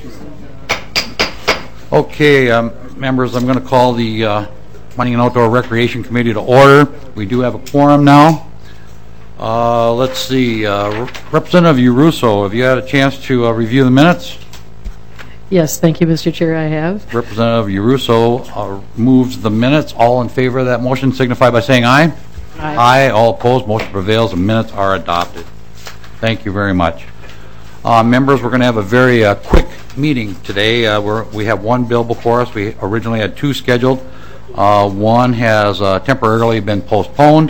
Okay, members, I'm going to call the Planning and Outdoor Recreation Committee to order. We do have a quorum now. Let's see, Representative Uruso, have you had a chance to review the minutes? Yes, thank you, Mr. Chair, I have. Representative Uruso moves the minutes. All in favor of that motion signify by saying aye. Aye. Aye. All opposed, motion prevails. The minutes are adopted. Thank you very much. Members, we're going to have a very quick meeting today. We have one bill before us. We originally had two scheduled. One has temporarily been postponed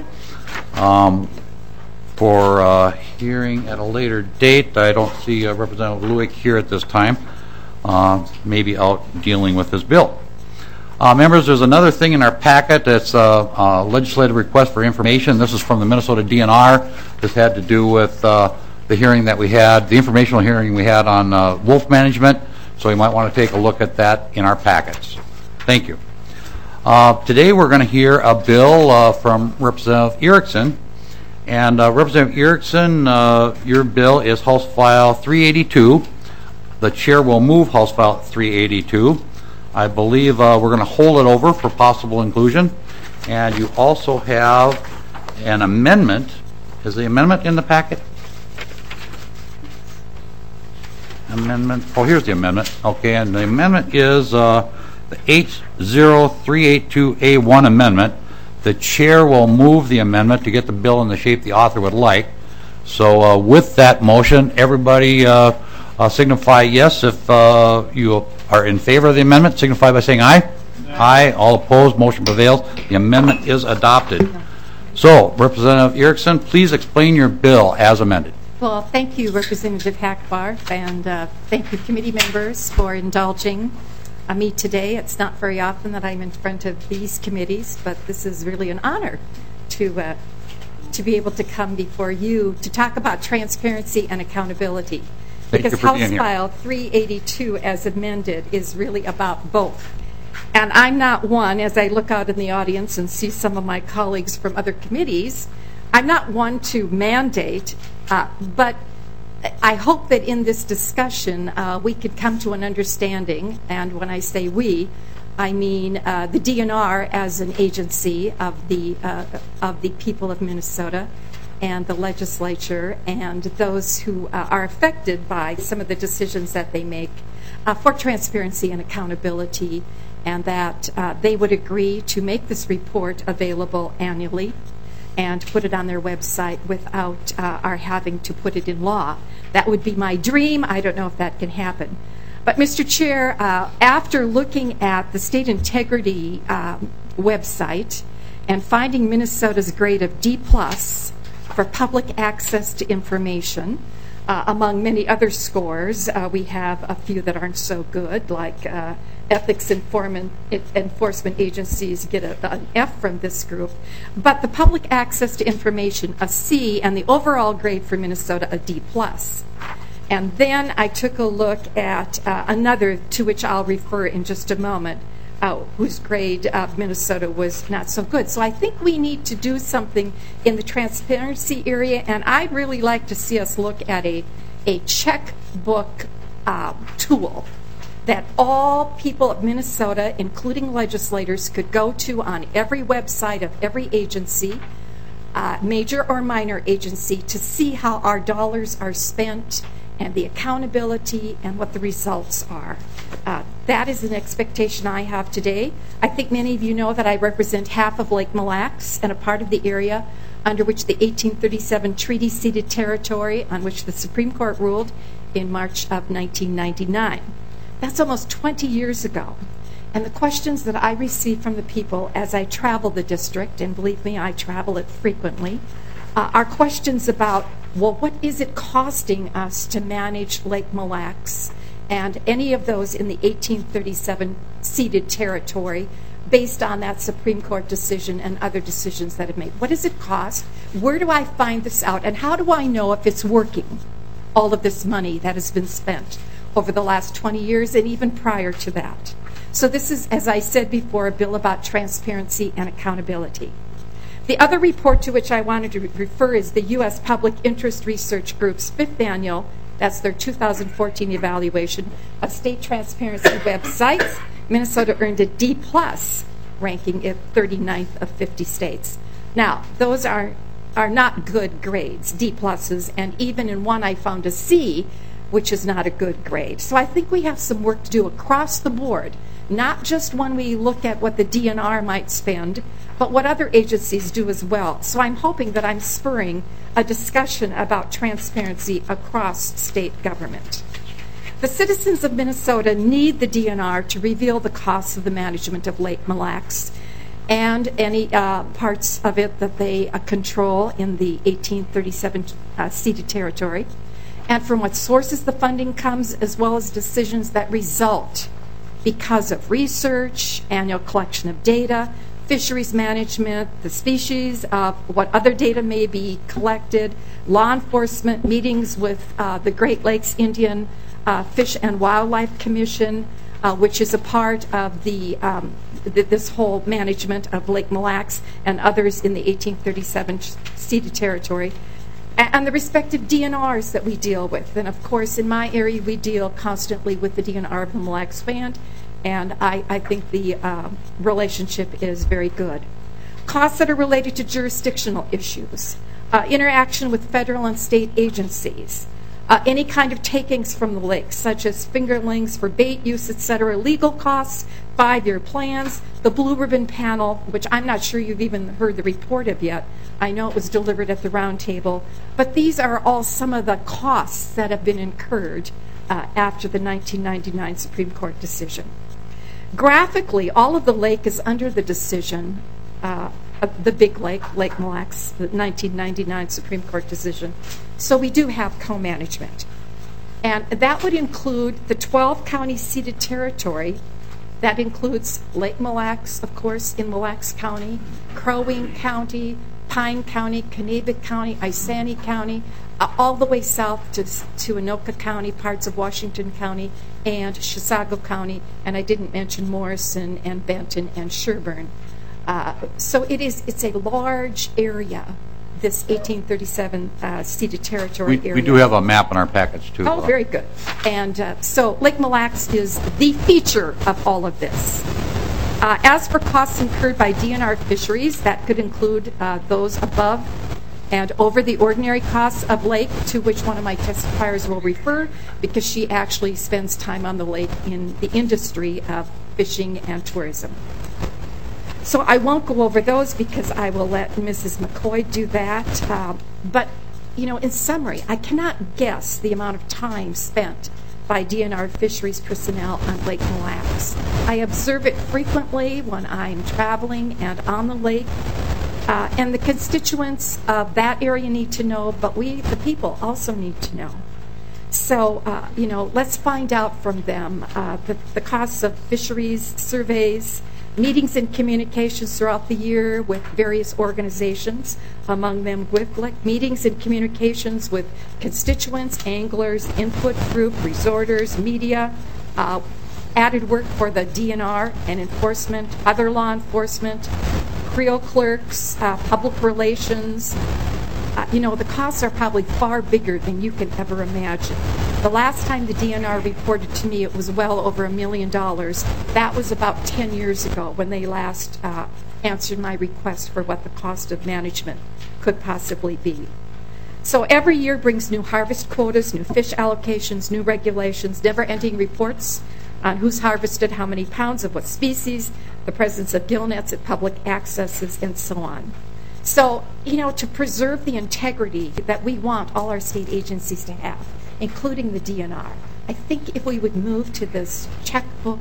for hearing at a later date. I don't see Representative Lueck here at this time. Maybe out dealing with his bill. Members, there's another thing in our packet that's a legislative request for information. This is from the Minnesota DNR. This had to do with the hearing that we had, the informational hearing we had on wolf management. So you might want to take a look at that in our packets. Thank you. Today we're going to hear a bill from Representative Erickson. And Representative Erickson, your bill is House File 382. The chair will move House File 382. I believe we're going to hold it over for possible inclusion. And you also have an amendment. Is the amendment in the packet? Amendment. Oh, here's the amendment. Okay, and the amendment is the H0382A1 amendment. The chair will move the amendment to get the bill in the shape the author would like. So with that motion, everybody signify yes if you are in favor of the amendment. Signify by saying aye. Aye. All opposed, motion prevails. The amendment is adopted. So, Representative Erickson, please explain your bill as amended. Well, thank you, Representative Hackbarth, and thank you, committee members, for indulging me today. It's not very often that I'm in front of these committees, but this is really an honor to be able to come before you to talk about transparency and accountability. Because House File 382, as amended, is really about both. And I'm not one, as I look out in the audience and see some of my colleagues from other committees, I'm not one to mandate, but I hope that in this discussion we could come to an understanding, and when I say we, I mean the DNR as an agency of the people of Minnesota and the legislature and those who are affected by some of the decisions that they make for transparency and accountability, and that they would agree to make this report available annually and put it on their website without our having to put it in law. That would be my dream. I don't know if that can happen. But, Mr. Chair, after looking at the state integrity website and finding Minnesota's grade of D+ for public access to information, among many other scores, we have a few that aren't so good, like ethics enforcement agencies get an F from this group, but the public access to information, a C, and the overall grade for Minnesota, a D+. And then I took a look at another, to which I'll refer in just a moment, whose grade of Minnesota was not so good. So I think we need to do something in the transparency area, and I'd really like to see us look at a checkbook tool that all people of Minnesota, including legislators, could go to on every website of every agency, major or minor agency, to see how our dollars are spent and the accountability and what the results are. That is an expectation I have today. I think many of you know that I represent half of Lake Mille Lacs and a part of the area under which the 1837 treaty ceded territory on which the Supreme Court ruled in March of 1999. That's almost 20 years ago. And the questions that I receive from the people as I travel the district, and believe me, I travel it frequently, are questions about, well, what is it costing us to manage Lake Mille Lacs and any of those in the 1837 ceded territory based on that Supreme Court decision and other decisions that have made? What does it cost? Where do I find this out? And how do I know if it's working, all of this money that has been spent over the last 20 years and even prior to that? So this is, as I said before, a bill about transparency and accountability. The other report to which I wanted to refer is the U.S. Public Interest Research Group's 5th annual That's their 2014 evaluation of state transparency websites. Minnesota earned a D-plus ranking at 39th of 50 states. Now, those are not good grades, D-pluses, and even in one I found a C, which is not a good grade. So I think we have some work to do across the board, not just when we look at what the DNR might spend, but what other agencies do as well. So I'm hoping that I'm spurring a discussion about transparency across state government. The citizens of Minnesota need the DNR to reveal the costs of the management of Lake Mille Lacs and any parts of it that they control in the 1837 ceded territory, and from what sources the funding comes, as well as decisions that result because of research, annual collection of data, fisheries management, the species, what other data may be collected, law enforcement, meetings with the Great Lakes Indian Fish and Wildlife Commission, which is a part of this whole management of Lake Mille Lacs and others in the 1837 ceded territory, and the respective DNRs that we deal with. And of course, in my area, we deal constantly with the DNR of the Mille Lacs Band, and I think the relationship is very good. Costs that are related to jurisdictional issues, interaction with federal and state agencies, any kind of takings from the lake, such as fingerlings for bait use, etc., legal costs, 5-year plans, the Blue Ribbon Panel, which I'm not sure you've even heard the report of yet. I know it was delivered at the round table, but these are all some of the costs that have been incurred after the 1999 Supreme Court decision. Graphically, all of the lake is under the decision the big lake, Lake Mille Lacs, the 1999 Supreme Court decision. So we do have co-management. And that would include the 12-county ceded territory. That includes Lake Mille Lacs, of course, in Mille Lacs County, Crow Wing County, Pine County, Kanabec County, Isanti County, all the way south to Anoka County, parts of Washington County, and Chisago County, and I didn't mention Morrison and Benton and Sherburne. So it's a large area, this 1837 ceded territory area. We do have a map in our package, too. Oh, very good. And so Lake Mille Lacs is the feature of all of this. As for costs incurred by DNR fisheries, that could include those above and over the ordinary costs of lake, to which one of my testifiers will refer, because she actually spends time on the lake in the industry of fishing and tourism. So I won't go over those because I will let Mrs. McCoy do that. But, in summary, I cannot guess the amount of time spent by DNR fisheries personnel on Lake Mille Lacs. I observe it frequently when I'm traveling and on the lake. And the constituents of that area need to know, but we, the people, also need to know. So, let's find out from them the costs of fisheries surveys, meetings and communications throughout the year with various organizations, among them WIFLIC, meetings and communications with constituents, anglers, input group, resorters, media, added work for the DNR and enforcement, other law enforcement, Creo clerks, public relations. The costs are probably far bigger than you can ever imagine. The last time the DNR reported to me, it was well over $1 million. That was about 10 years ago when they last answered my request for what the cost of management could possibly be. So every year brings new harvest quotas, new fish allocations, new regulations, never-ending reports on who's harvested how many pounds of what species, the presence of gill nets at public accesses, and so on. So, to preserve the integrity that we want all our state agencies to have, including the DNR, I think if we would move to this checkbook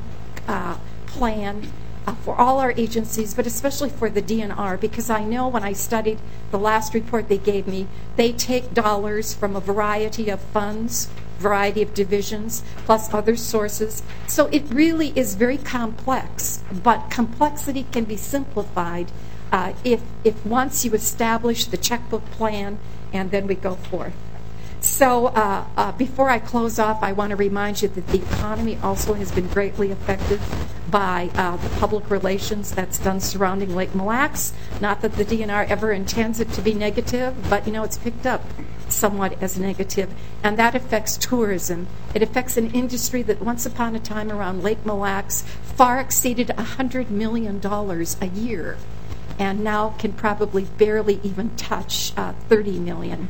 plan for all our agencies, but especially for the DNR, because I know when I studied the last report they gave me, they take dollars from a variety of funds, variety of divisions, plus other sources. So it really is very complex, but complexity can be simplified if once you establish the checkbook plan and then we go forth. So before I close off, I want to remind you that the economy also has been greatly affected by the public relations that's done surrounding Lake Mille Lacs. Not that the DNR ever intends it to be negative, but it's picked up somewhat as negative, and that affects tourism. It affects an industry that once upon a time around Lake Mille Lacs far exceeded $100 million a year, and now can probably barely even touch $30 million.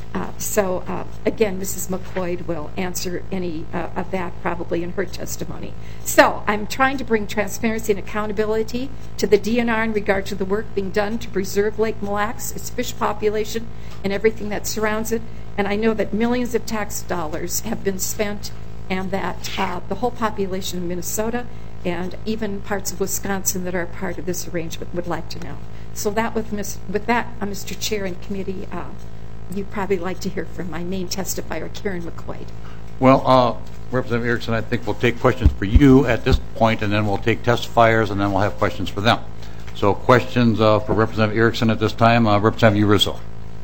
Again, Mrs. McLeod will answer any of that probably in her testimony. So I'm trying to bring transparency and accountability to the DNR in regard to the work being done to preserve Lake Mille Lacs, its fish population, and everything that surrounds it. And I know that millions of tax dollars have been spent, and that the whole population of Minnesota and even parts of Wisconsin that are a part of this arrangement would like to know. So that with that, Mr. Chair and committee, you'd probably like to hear from my main testifier, Karen McQuaid. Well, Representative Erickson, I think we'll take questions for you at this point, and then we'll take testifiers, and then we'll have questions for them. So questions for Representative Erickson at this time. Representative Russo.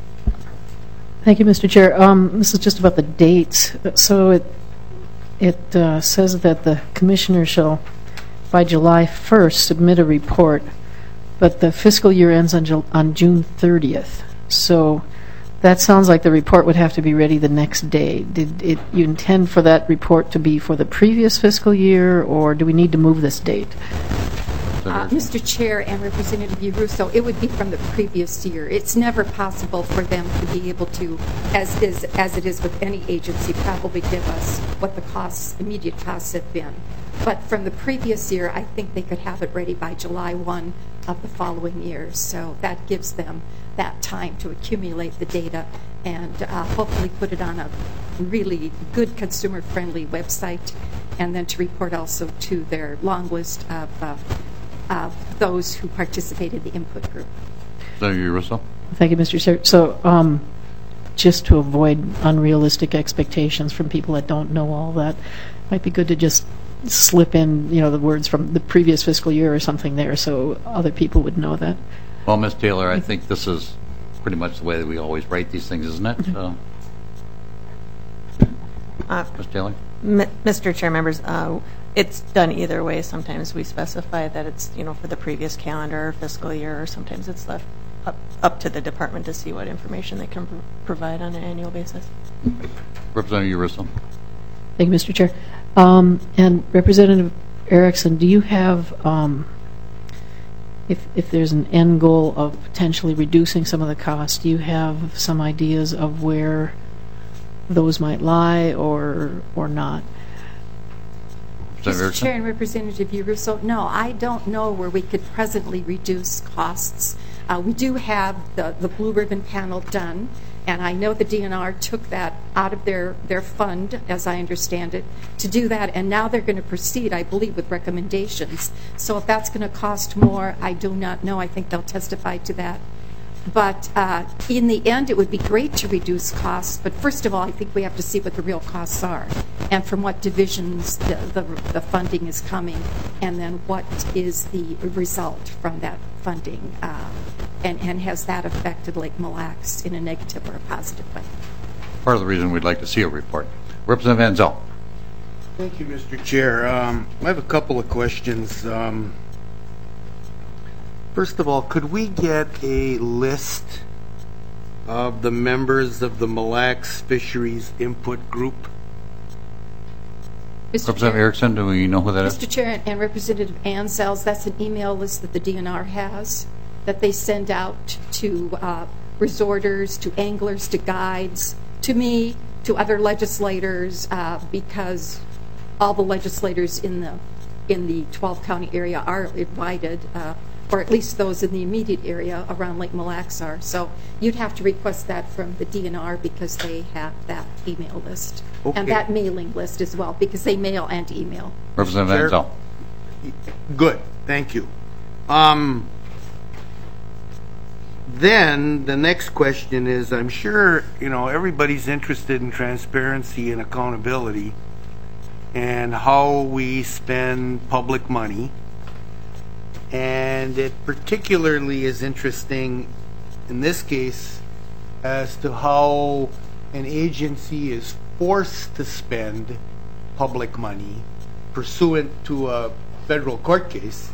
Thank you, Mr. Chair. This is just about the dates. So it says that the commissioner shall, by July 1st, submit a report, but the fiscal year ends on June 30th. So that sounds like the report would have to be ready the next day. Did you intend for that report to be for the previous fiscal year, or do we need to move this date? Mr. Chair and Representative Russo, it would be from the previous year. It's never possible for them to be able to, as it is with any agency, probably give us what the immediate costs have been. But from the previous year, I think they could have it ready by July 1 of the following year. So that gives them that time to accumulate the data and hopefully put it on a really good consumer-friendly website, and then to report also to their long list of those who participated in the input group. Senator Russo. Thank you, Mr. Chair. So just to avoid unrealistic expectations from people that don't know all that, it might be good to just slip in, the words from the previous fiscal year or something there, so other people would know that. Well, Ms. Taylor, I think this is pretty much the way that we always write these things, isn't it? Ms. Taylor? Mr. Chair, members, it's done either way. Sometimes we specify that it's, for the previous calendar or fiscal year, or sometimes it's left up to the department to see what information they can provide on an annual basis. Representative Russo. Thank you, Mr. Chair. And Representative Erickson, do you have, if there's an end goal of potentially reducing some of the costs, do you have some ideas of where those might lie or not? Mr. Chair and Representative Russo, no, I don't know where we could presently reduce costs. We do have the Blue Ribbon panel done, and I know the DNR took that out of their fund, as I understand it, to do that, and now they're going to proceed, I believe, with recommendations. So if that's going to cost more, I do not know. I think they'll testify to that. But in the end, it would be great to reduce costs. But first of all, I think we have to see what the real costs are and from what divisions the funding is coming, and then what is the result from that funding, and has that affected Lake Mille Lacs in a negative or a positive way. Part of the reason we'd like to see a report. Representative Van Zyl. Thank you, Mr. Chair. I have a couple of questions. First of all, could we get a list of the members of the Mille Lacs Fisheries Input Group? Representative Erickson, do we know who that is? Mr. Chair and Representative Ansels, that's an email list that the DNR has that they send out to resorters, to anglers, to guides, to me, to other legislators, because all the legislators in the 12 county area are invited, or at least those in the immediate area around Lake Mille Lacs are. So you'd have to request that from the DNR because they have that email list. Okay. And that mailing list as well, because they mail and email. Representative Van Zyl. Good, thank you. Then the next question is, I'm sure everybody's interested in transparency and accountability and how we spend public money. And it particularly is interesting in this case as to how an agency is forced to spend public money pursuant to a federal court case.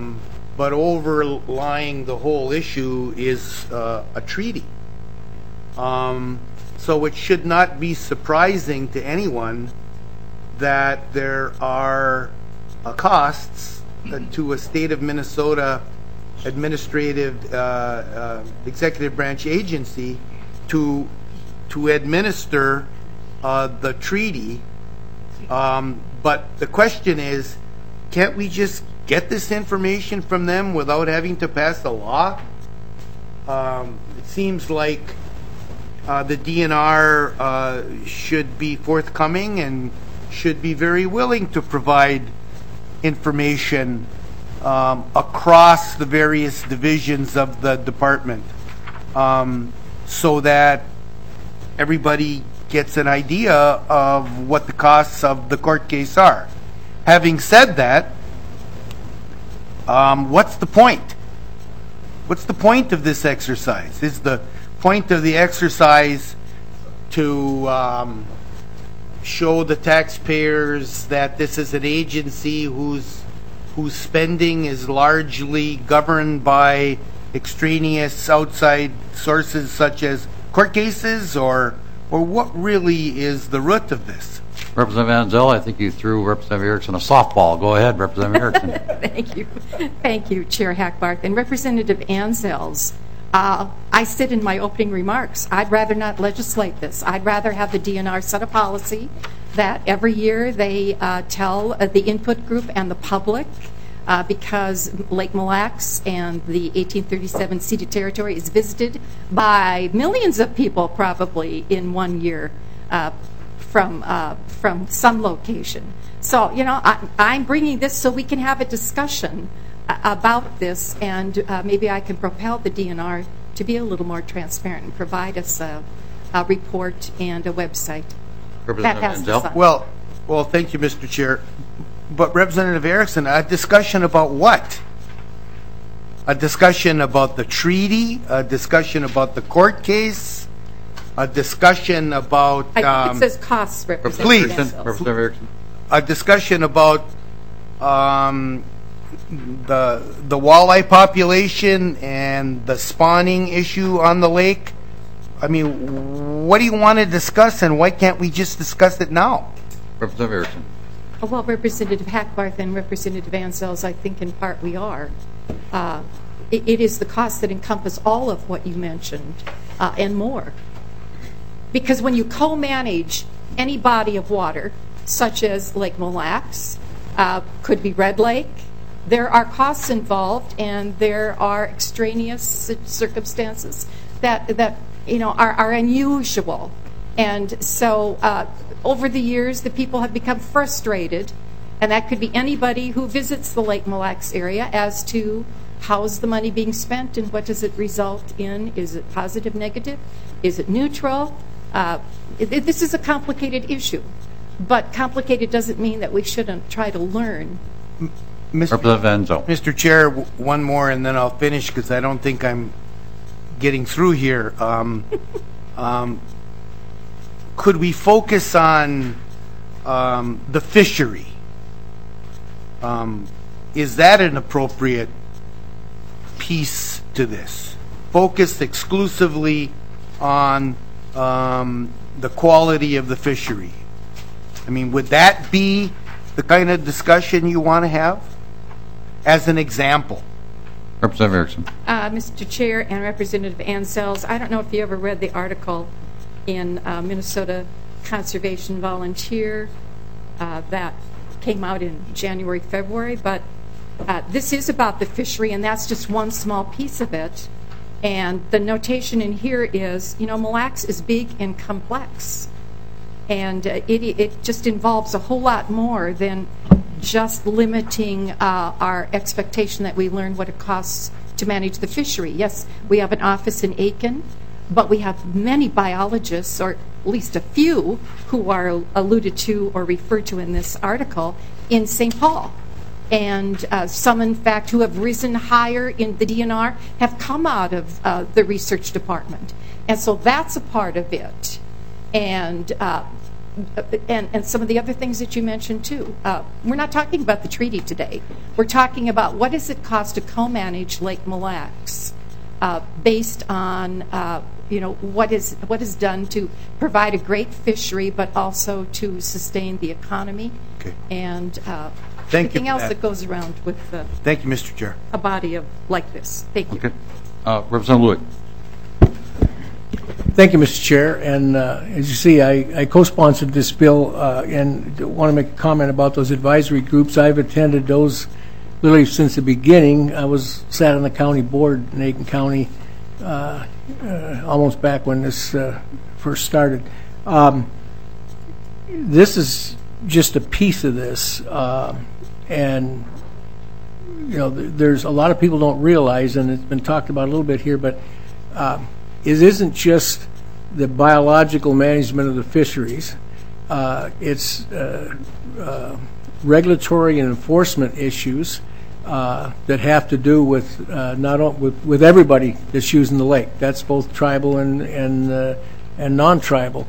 But overlying the whole issue is a treaty. So it should not be surprising to anyone that there are costs to a state of Minnesota administrative executive branch agency to administer the treaty. But the question is, can't we just get this information from them without having to pass a law? It seems like the DNR should be forthcoming and should be very willing to provide information across the various divisions of the department, so that everybody gets an idea of what the costs of the court case are. Having said that, what's the point? What's the point of this exercise? Is the point of the exercise to show the taxpayers that this is an agency whose spending is largely governed by extraneous outside sources such as court cases, or what really is the root of this? Representative Van Zel, I think you threw Representative Erickson a softball. Go ahead, Representative Erickson. Thank you. Thank you, Chair Hackbarth. And Representative Anzels, I said in my opening remarks, I'd rather not legislate this. I'd rather have the DNR set a policy that every year they tell the input group and the public, because Lake Mille Lacs and the 1837 ceded territory is visited by millions of people probably in 1 year from some location. So, I'm bringing this so we can have a discussion about this, and maybe I can propel the DNR to be a little more transparent and provide us a report and a website. Representative Van Zel. Well, thank you, Mr. Chair. But Representative Erickson, a discussion about what? A discussion about the treaty? A discussion about the court case? A discussion about... I think it says costs, Representative Please. Anzels. Representative Erickson. A discussion about the walleye population and the spawning issue on the lake. I mean, what do you want to discuss, and why can't we just discuss it now? Representative Erickson. Well, Representative Hackbarth and Representative Anzels, I think in part we are. It is the costs that encompass all of what you mentioned and more. Because when you co-manage any body of water, such as Lake Mille Lacs, could be Red Lake, there are costs involved, and there are extraneous circumstances that are unusual. And so over the years, the people have become frustrated, and that could be anybody who visits the Lake Mille Lacs area, as to how's the money being spent and what does it result in? Is it positive, negative? Is it neutral? This is a complicated issue, but complicated doesn't mean that we shouldn't try to learn. Representative Van Zel. Mr. Chair, one more, and then I'll finish, because I don't think I'm getting through here. Could we focus on the fishery? Is that an appropriate piece to this? Focused exclusively on the quality of the fishery. I mean, would that be the kind of discussion you want to have? As an example. Representative Erickson. Mr. Chair and Representative Anzels, I don't know if you ever read the article in Minnesota Conservation Volunteer that came out in January, February, but this is about the fishery, and that's just one small piece of it. And the notation in here is, Mille Lacs is big and complex, and it just involves a whole lot more than just limiting our expectation that we learn what it costs to manage the fishery. Yes, we have an office in Aiken, but we have many biologists, or at least a few, who are alluded to or referred to in this article in St. Paul. And some, in fact, who have risen higher in the DNR have come out of the research department. And so that's a part of it. And some of the other things that you mentioned, too. We're not talking about the treaty today. We're talking about what does it cost to co-manage Lake Mille Lacs based on, what is done to provide a great fishery, but also to sustain the economy. Okay. And Thank you everything for else that. that goes around with Thank you, Mr. Chair. a body of like this. Thank you. Okay. Representative Lewick. Thank you, Mr. Chair. And as you see, I co-sponsored this bill and want to make a comment about those advisory groups. I've attended those literally since the beginning. I sat on the county board in Aiken County almost back when this first started. This is just a piece of this, and there's a lot of people don't realize, and it's been talked about a little bit here, but it isn't just the biological management of the fisheries. It's regulatory and enforcement issues that have to do with with everybody that's using the lake. That's both tribal and non-tribal.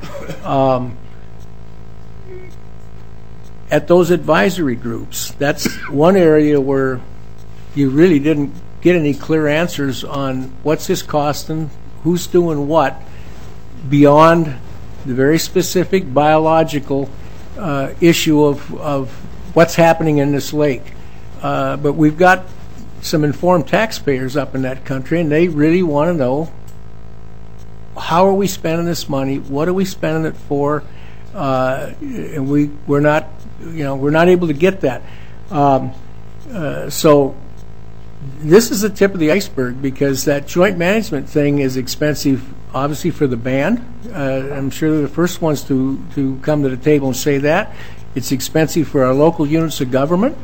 At those advisory groups, that's one area where you really didn't get any clear answers on what's this costing, who's doing what, beyond the very specific biological issue of what's happening in this lake. But we've got some informed taxpayers up in that country, and they really want to know, how are we spending this money? What are we spending it for? And we're not able to get that. So this is the tip of the iceberg, because that joint management thing is expensive, obviously, for the band. I'm sure they're the first ones to come to the table and say that. It's expensive for our local units of government.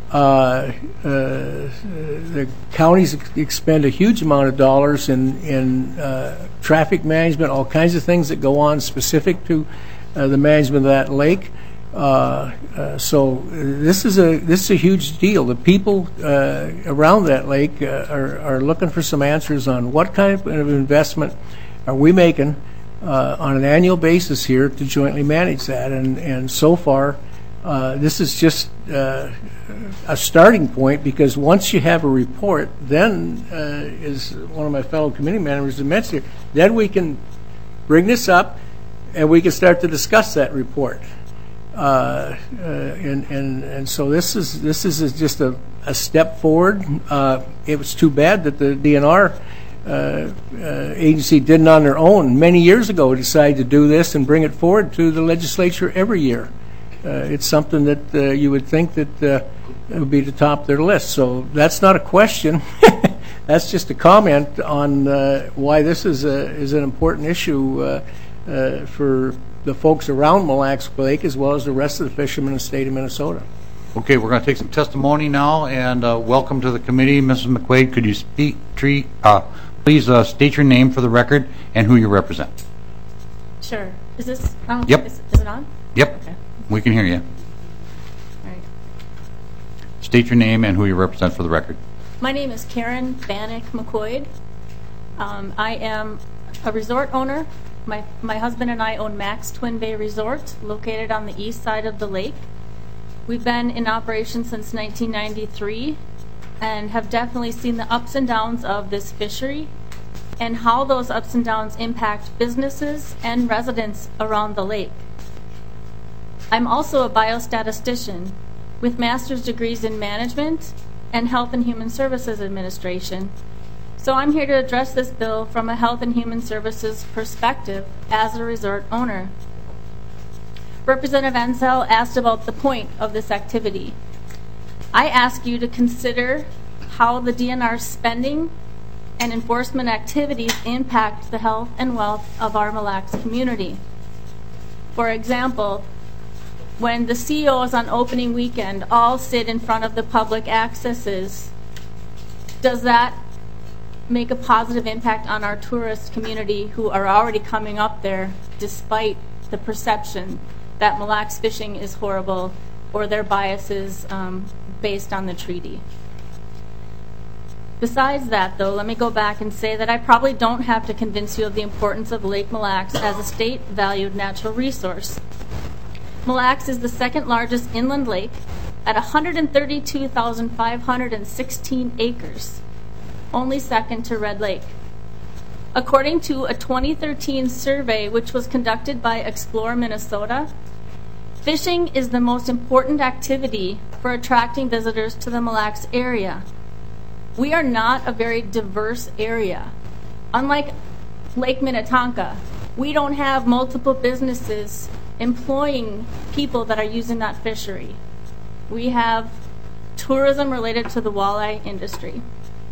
The counties expend a huge amount of dollars in traffic management, all kinds of things that go on specific to the management of that lake. So this is a huge deal. The people around that lake are looking for some answers on what kind of investment are we making on an annual basis here to jointly manage that. And so far, this is just a starting point, because once you have a report, then, as one of my fellow committee members has mentioned here, then we can bring this up and we can start to discuss that report. And so this is just a step forward. It was too bad that the DNR agency didn't on their own many years ago decide to do this and bring it forward to the legislature every year. It's something that you would think that it would be the top of their list. So that's not a question. That's just a comment on why this is an important issue for the folks around Mille Lacs Lake, as well as the rest of the fishermen in the state of Minnesota. Okay, we're going to take some testimony now, and welcome to the committee. Mrs. McQuaid, could you please state your name for the record and who you represent? Sure. Is this on? Yep. Is it on? Yep. Okay. We can hear you. All right. State your name and who you represent for the record. My name is Karen Bannock McQuaid. I am a resort owner. My husband and I own Max Twin Bay Resort, located on the east side of the lake. We've been in operation since 1993 and have definitely seen the ups and downs of this fishery and how those ups and downs impact businesses and residents around the lake. I'm also a biostatistician with master's degrees in management and Health and Human Services Administration. So I'm here to address this bill from a Health and Human Services perspective as a resort owner. Representative Ansel asked about the point of this activity. I ask you to consider how the DNR spending and enforcement activities impact the health and wealth of our Mille Lacs community. For example, when the CEOs on opening weekend all sit in front of the public accesses, does that make a positive impact on our tourist community who are already coming up there despite the perception that Mille Lacs fishing is horrible or their biases based on the treaty? Besides that, though, let me go back and say that I probably don't have to convince you of the importance of Lake Mille Lacs as a state-valued natural resource. Mille Lacs is the second largest inland lake at 132,516 acres, only second to Red Lake. According to a 2013 survey which was conducted by Explore Minnesota, fishing is the most important activity for attracting visitors to the Mille Lacs area. We are not a very diverse area. Unlike Lake Minnetonka, we don't have multiple businesses employing people that are using that fishery. We have tourism related to the walleye industry.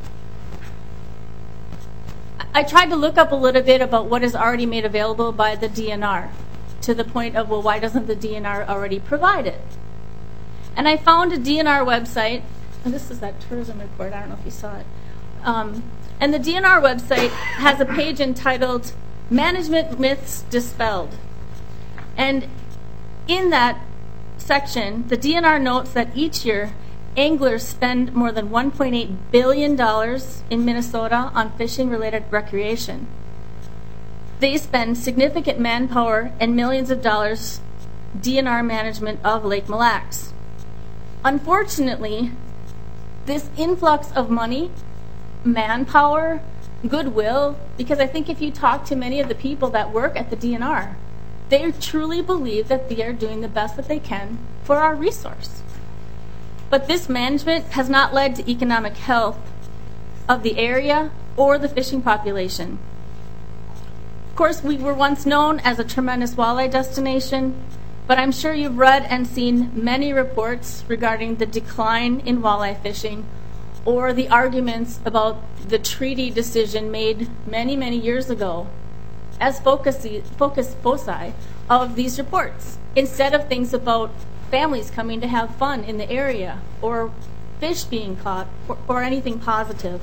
I tried to look up a little bit about what is already made available by the DNR, to the point of, well, why doesn't the DNR already provide it? And I found a DNR website, and this is that tourism report, I don't know if you saw it. And the DNR website has a page entitled Management Myths Dispelled. And in that section, the DNR notes that each year, anglers spend more than $1.8 billion in Minnesota on fishing-related recreation. They spend significant manpower and millions of dollars DNR management of Lake Mille Lacs. Unfortunately, this influx of money, manpower, goodwill, because I think if you talk to many of the people that work at the DNR, they truly believe that they are doing the best that they can for our resource. But this management has not led to economic health of the area or the fishing population. Of course, we were once known as a tremendous walleye destination, but I'm sure you've read and seen many reports regarding the decline in walleye fishing or the arguments about the treaty decision made many, many years ago as focus foci of these reports, instead of things about families coming to have fun in the area or fish being caught or anything positive.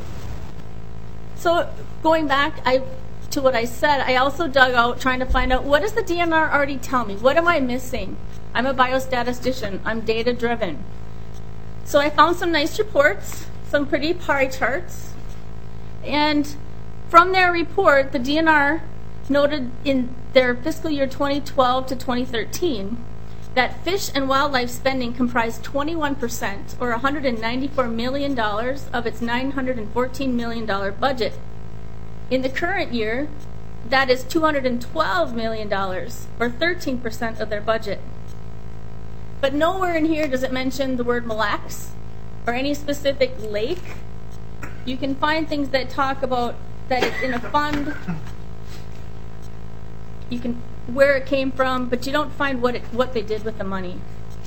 So going back to what I said, I also dug out trying to find out, what does the DNR already tell me? What am I missing? I'm a biostatistician. I'm data driven. So I found some nice reports, some pretty pie charts, and from their report, the DNR noted in their fiscal year 2012 to 2013 that fish and wildlife spending comprised 21%, or $194 million, of its $914 million budget. In the current year, that is $212 million, or 13% of their budget. But nowhere in here does it mention the word Mille Lacs or any specific lake. You can find things that talk about that it's in a fund, you can where it came from, but you don't find what they did with the money.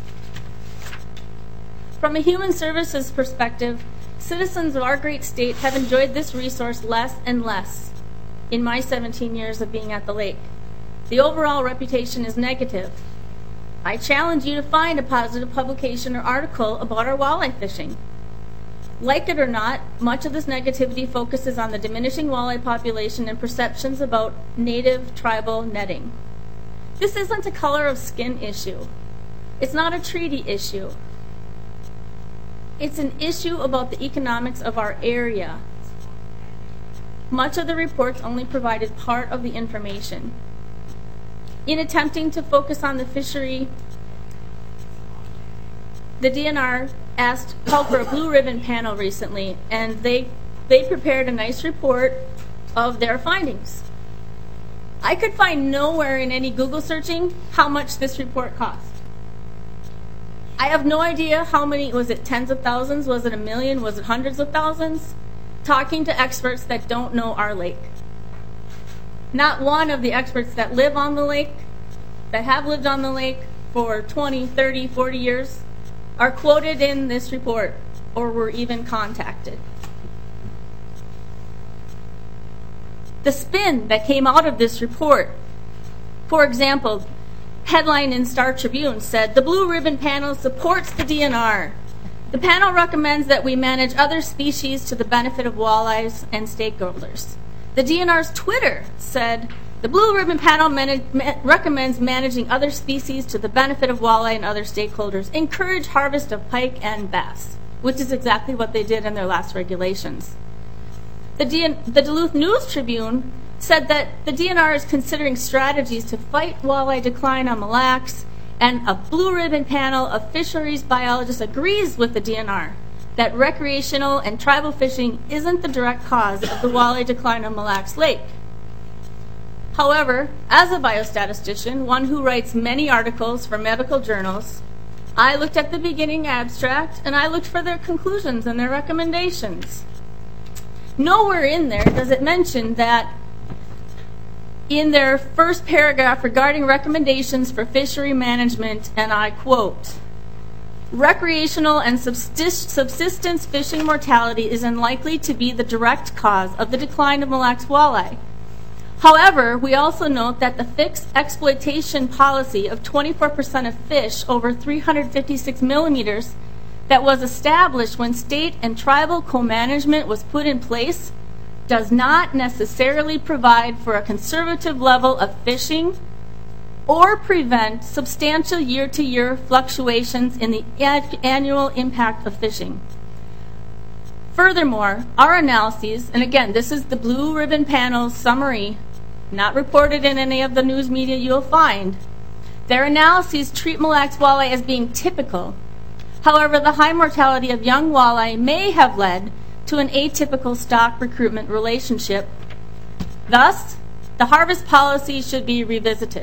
From a human services perspective, citizens of our great state have enjoyed this resource less and less in my 17 years of being at the lake. The overall reputation is negative. I challenge you to find a positive publication or article about our walleye fishing. Like it or not, much of this negativity focuses on the diminishing walleye population and perceptions about native tribal netting. This isn't a color of skin issue. It's not a treaty issue. It's an issue about the economics of our area. Much of the reports only provided part of the information. In attempting to focus on the fishery, the DNR called for a blue ribbon panel recently, and they prepared a nice report of their findings. I could find nowhere in any Google searching how much this report cost. I have no idea how many, was it tens of thousands, was it a million, was it hundreds of thousands? Talking to experts that don't know our lake. Not one of the experts that live on the lake, that have lived on the lake for 20, 30, 40 years, are quoted in this report or were even contacted. The spin that came out of this report, for example, headline in Star Tribune said, "The Blue Ribbon Panel supports the DNR. The panel recommends that we manage other species to the benefit of walleyes and stakeholders." The DNR's Twitter said, "The Blue Ribbon Panel recommends managing other species to the benefit of walleye and other stakeholders. Encourage harvest of pike and bass," which is exactly what they did in their last regulations. The Duluth News Tribune said that the DNR is considering strategies to fight walleye decline on Mille Lacs, and a Blue Ribbon Panel of fisheries biologists agrees with the DNR that recreational and tribal fishing isn't the direct cause of the walleye decline on Mille Lacs Lake. However, as a biostatistician, one who writes many articles for medical journals, I looked at the beginning abstract and I looked for their conclusions and their recommendations. Nowhere in there does it mention that in their first paragraph regarding recommendations for fishery management, and I quote, recreational and subsistence fishing mortality is unlikely to be the direct cause of the decline of Mille Lacs walleye. However, we also note that the fixed exploitation policy of 24% of fish over 356 millimeters that was established when state and tribal co-management was put in place does not necessarily provide for a conservative level of fishing or prevent substantial year-to-year fluctuations in the annual impact of fishing. Furthermore, our analyses, and again, this is the Blue Ribbon Panel's summary, not reported in any of the news media you'll find, their analyses treat Mille Lacs walleye as being typical. However, the high mortality of young walleye may have led to an atypical stock recruitment relationship. Thus, the harvest policy should be revisited.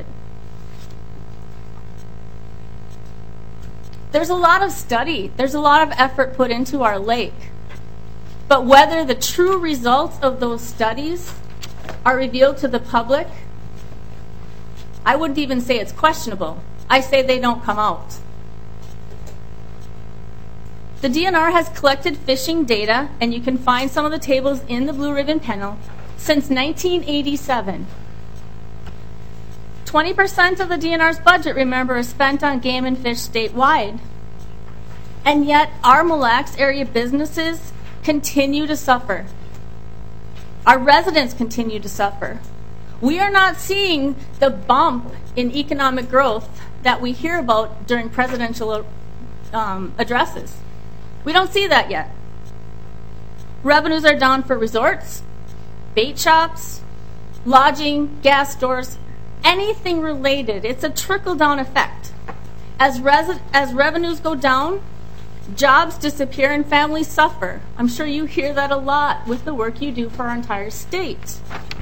There's a lot of study, there's a lot of effort put into our lake. But whether the true results of those studies are revealed to the public, I wouldn't even say it's questionable. I say they don't come out. The DNR has collected fishing data, and you can find some of the tables in the Blue Ribbon Panel, since 1987. 20% of the DNR's budget, remember, is spent on game and fish statewide. And yet, our Mille Lacs area businesses continue to suffer. Our residents continue to suffer. We are not seeing the bump in economic growth that we hear about during presidential addresses. We don't see that yet. Revenues are down for resorts, bait shops, lodging, gas stores, anything related. It's a trickle-down effect. As revenues go down, jobs disappear and families suffer. I'm sure you hear that a lot with the work you do for our entire state.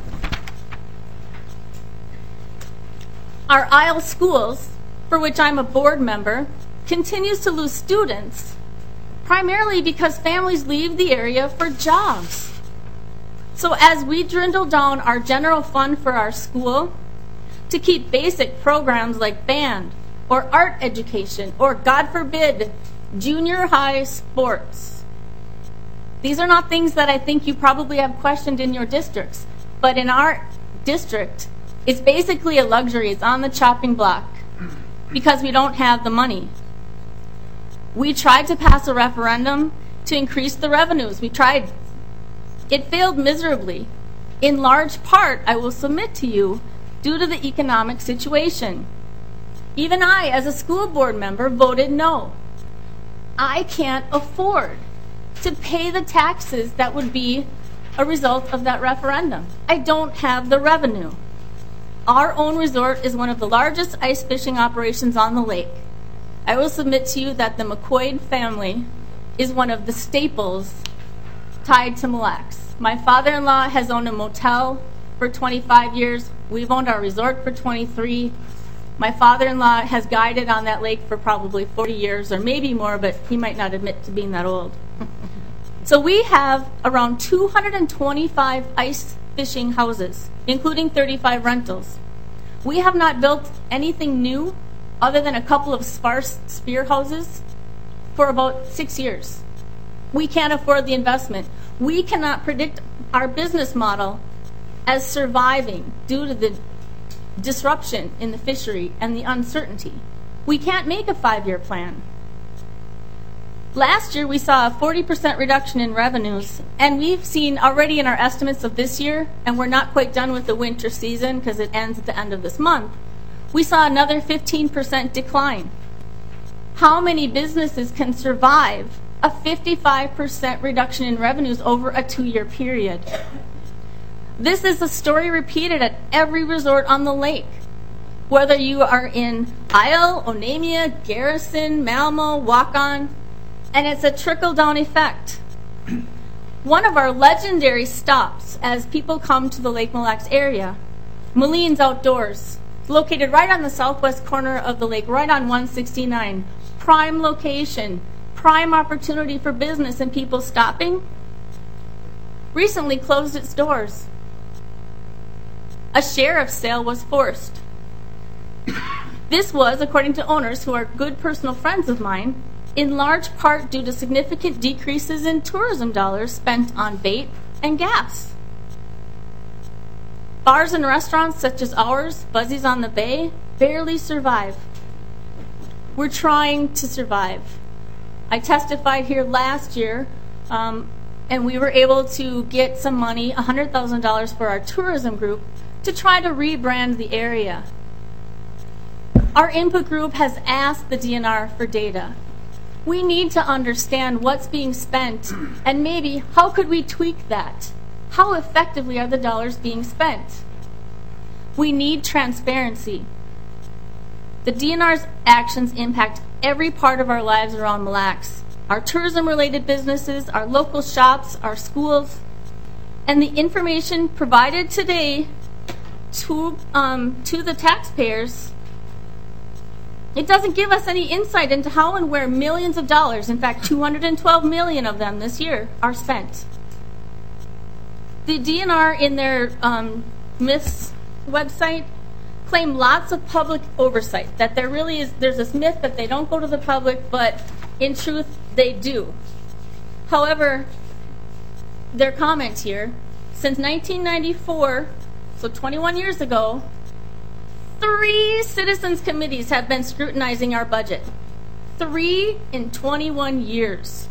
Our Isle Schools, for which I'm a board member, continues to lose students, primarily because families leave the area for jobs. So as we dwindle down our general fund for our school to keep basic programs like band or art education or, God forbid, junior high sports. These are not things that I think you probably have questioned in your districts, but in our district, it's basically a luxury. It's on the chopping block because we don't have the money. We tried to pass a referendum to increase the revenues. We tried. It failed miserably, in large part, I will submit to you, due to the economic situation. Even I, as a school board member, voted no. I can't afford to pay the taxes that would be a result of that referendum. I don't have the revenue. Our own resort is one of the largest ice fishing operations on the lake. I will submit to you that the McQuaid family is one of the staples tied to Mille Lacs. My father-in-law has owned a motel for 25 years. We've owned our resort for 23. My father-in-law has guided on that lake for probably 40 years or maybe more, but he might not admit to being that old. So we have around 225 ice fishing houses, including 35 rentals. We have not built anything new other than a couple of sparse spear houses for about 6 years. We can't afford the investment. We cannot predict our business model as surviving due to the disruption in the fishery and the uncertainty. We can't make a 5-year plan. Last year we saw a 40% reduction in revenues, and we've seen already in our estimates of this year, and we're not quite done with the winter season because it ends at the end of this month, we saw another 15% decline. How many businesses can survive a 55% reduction in revenues over a 2-year period? This is a story repeated at every resort on the lake. Whether you are in Isle, Onamia, Garrison, Malmo, Waukon, and it's a trickle-down effect. One of our legendary stops as people come to the Lake Mille Lacs area Moline's Outdoors. It's located right on the southwest corner of the lake, right on 169. Prime location, prime opportunity for business and people stopping. Recently closed its doors. A sheriff's sale was forced. This was, according to owners who are good personal friends of mine, in large part due to significant decreases in tourism dollars spent on bait and gas. Bars and restaurants such as ours, Buzzy's on the Bay, barely survive. We're trying to survive. I testified here last year, and we were able to get some money, $100,000 for our tourism group, to try to rebrand the area. Our input group has asked the DNR for data. We need to understand what's being spent, and maybe how could we tweak that? How effectively are the dollars being spent? We need transparency. The DNR's actions impact every part of our lives around Mille Lacs. Our tourism-related businesses, our local shops, our schools, and the information provided today to the taxpayers, it doesn't give us any insight into how and where millions of dollars, in fact 212 million of them this year, are spent. The DNR in their myths website claim lots of public oversight, that there's this myth that they don't go to the public, but in truth they do. However, their comment here, since 1994, so 21 years ago, 3 citizens committees have been scrutinizing our budget. 3 in 21 years.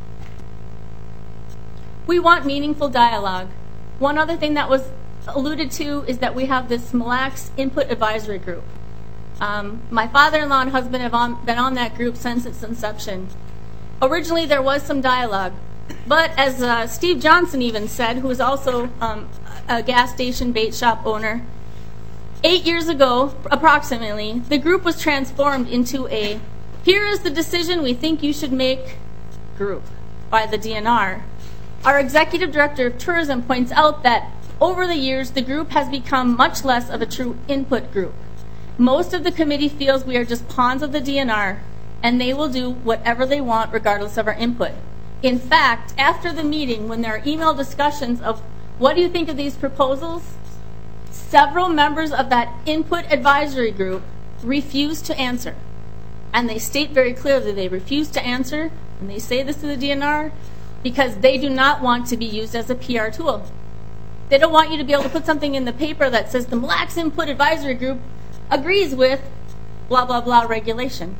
We want meaningful dialogue. One other thing that was alluded to is that we have this Mille Lacs Input Advisory Group. My father-in-law and husband have been on that group since its inception. Originally there was some dialogue, but as Steve Johnson even said, who is also a gas station bait shop owner, 8 years ago, approximately, the group was transformed into a "here is the decision we think you should make" group by the DNR. Our executive director of tourism points out that over the years, the group has become much less of a true input group. Most of the committee feels we are just pawns of the DNR, and they will do whatever they want regardless of our input. In fact, after the meeting, when there are email discussions of what do you think of these proposals, several members of that input advisory group refuse to answer. And they state very clearly they refuse to answer, and they say this to the DNR, because they do not want to be used as a PR tool. They don't want you to be able to put something in the paper that says the Mille Lacs Input Advisory Group agrees with blah, blah, blah regulation.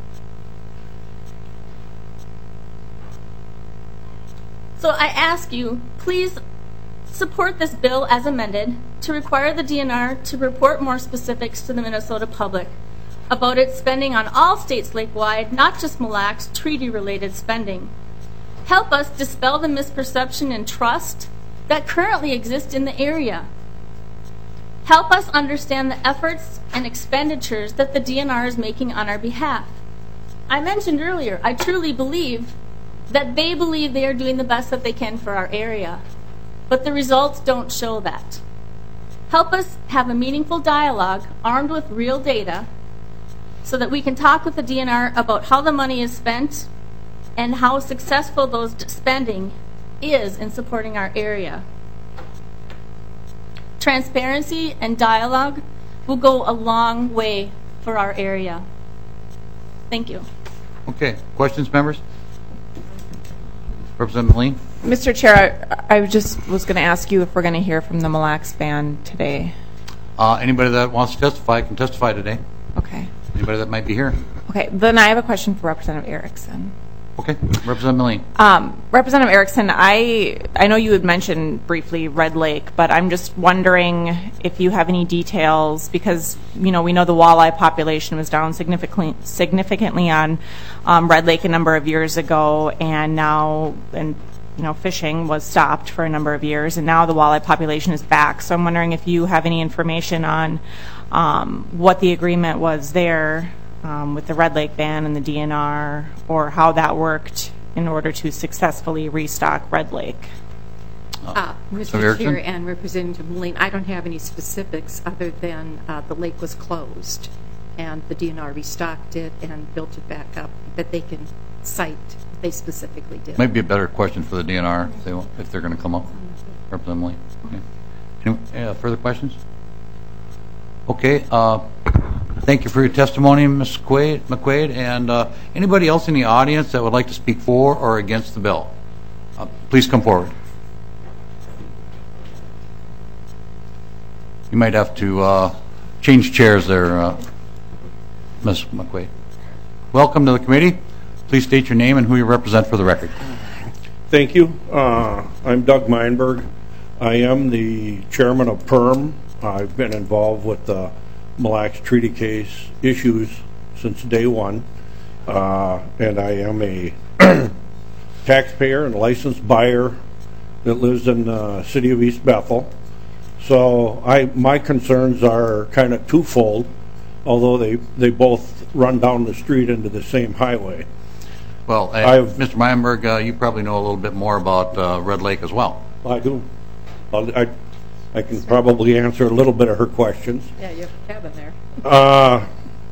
So I ask you, please support this bill as amended to require the DNR to report more specifics to the Minnesota public about its spending on all states lake-wide, not just Mille Lacs, treaty-related spending. Help us dispel the misperception and trust that currently exist in the area. Help us understand the efforts and expenditures that the DNR is making on our behalf. I mentioned earlier, I truly believe that they believe they are doing the best that they can for our area, but the results don't show that. Help us have a meaningful dialogue armed with real data so that we can talk with the DNR about how the money is spent and how successful those spending is in supporting our area. Transparency and dialogue will go a long way for our area. Thank you. Okay. Questions, members? Representative Moline? Mr. Chair, I just was going to ask you if we're going to hear from the Mille Lacs band today. Anybody that wants to testify can testify today. Okay. Anybody that might be here. Okay. Then I have a question for Representative Erickson. Okay. Representative Moline. Representative Erickson, I know you had mentioned briefly Red Lake, but I'm just wondering if you have any details, because we know the walleye population was down significantly on Red Lake a number of years ago, and now fishing was stopped for a number of years, and now the walleye population is back. So I'm wondering if you have any information on what the agreement was there with the Red Lake ban and the DNR, or how that worked in order to successfully restock Red Lake. Mr. Mr. Chair Erickson? and Representative Moline, I don't have any specifics other than the lake was closed and the DNR restocked it and built it back up that they can cite what they specifically did. Might be a better question for the DNR if they're going to come up. Representative Moline. Okay. Any further questions? Okay. Thank you for your testimony, Ms. McQuaid. And anybody else in the audience that would like to speak for or against the bill? Please come forward. You might have to change chairs there, Ms. McQuaid. Welcome to the committee. Please state your name and who you represent for the record. Thank you. I'm Doug Meinberg. I am the chairman of PERM. I've been involved with the Mille Lacs Treaty case issues since day one, and I am a taxpayer and licensed buyer that lives in the city of East Bethel. So my concerns are kind of twofold, although they both run down the street into the same highway. Well, Mr. Meinberg, you probably know a little bit more about Red Lake as well. I do. I can probably answer a little bit of her questions. Yeah, you have a cabin there.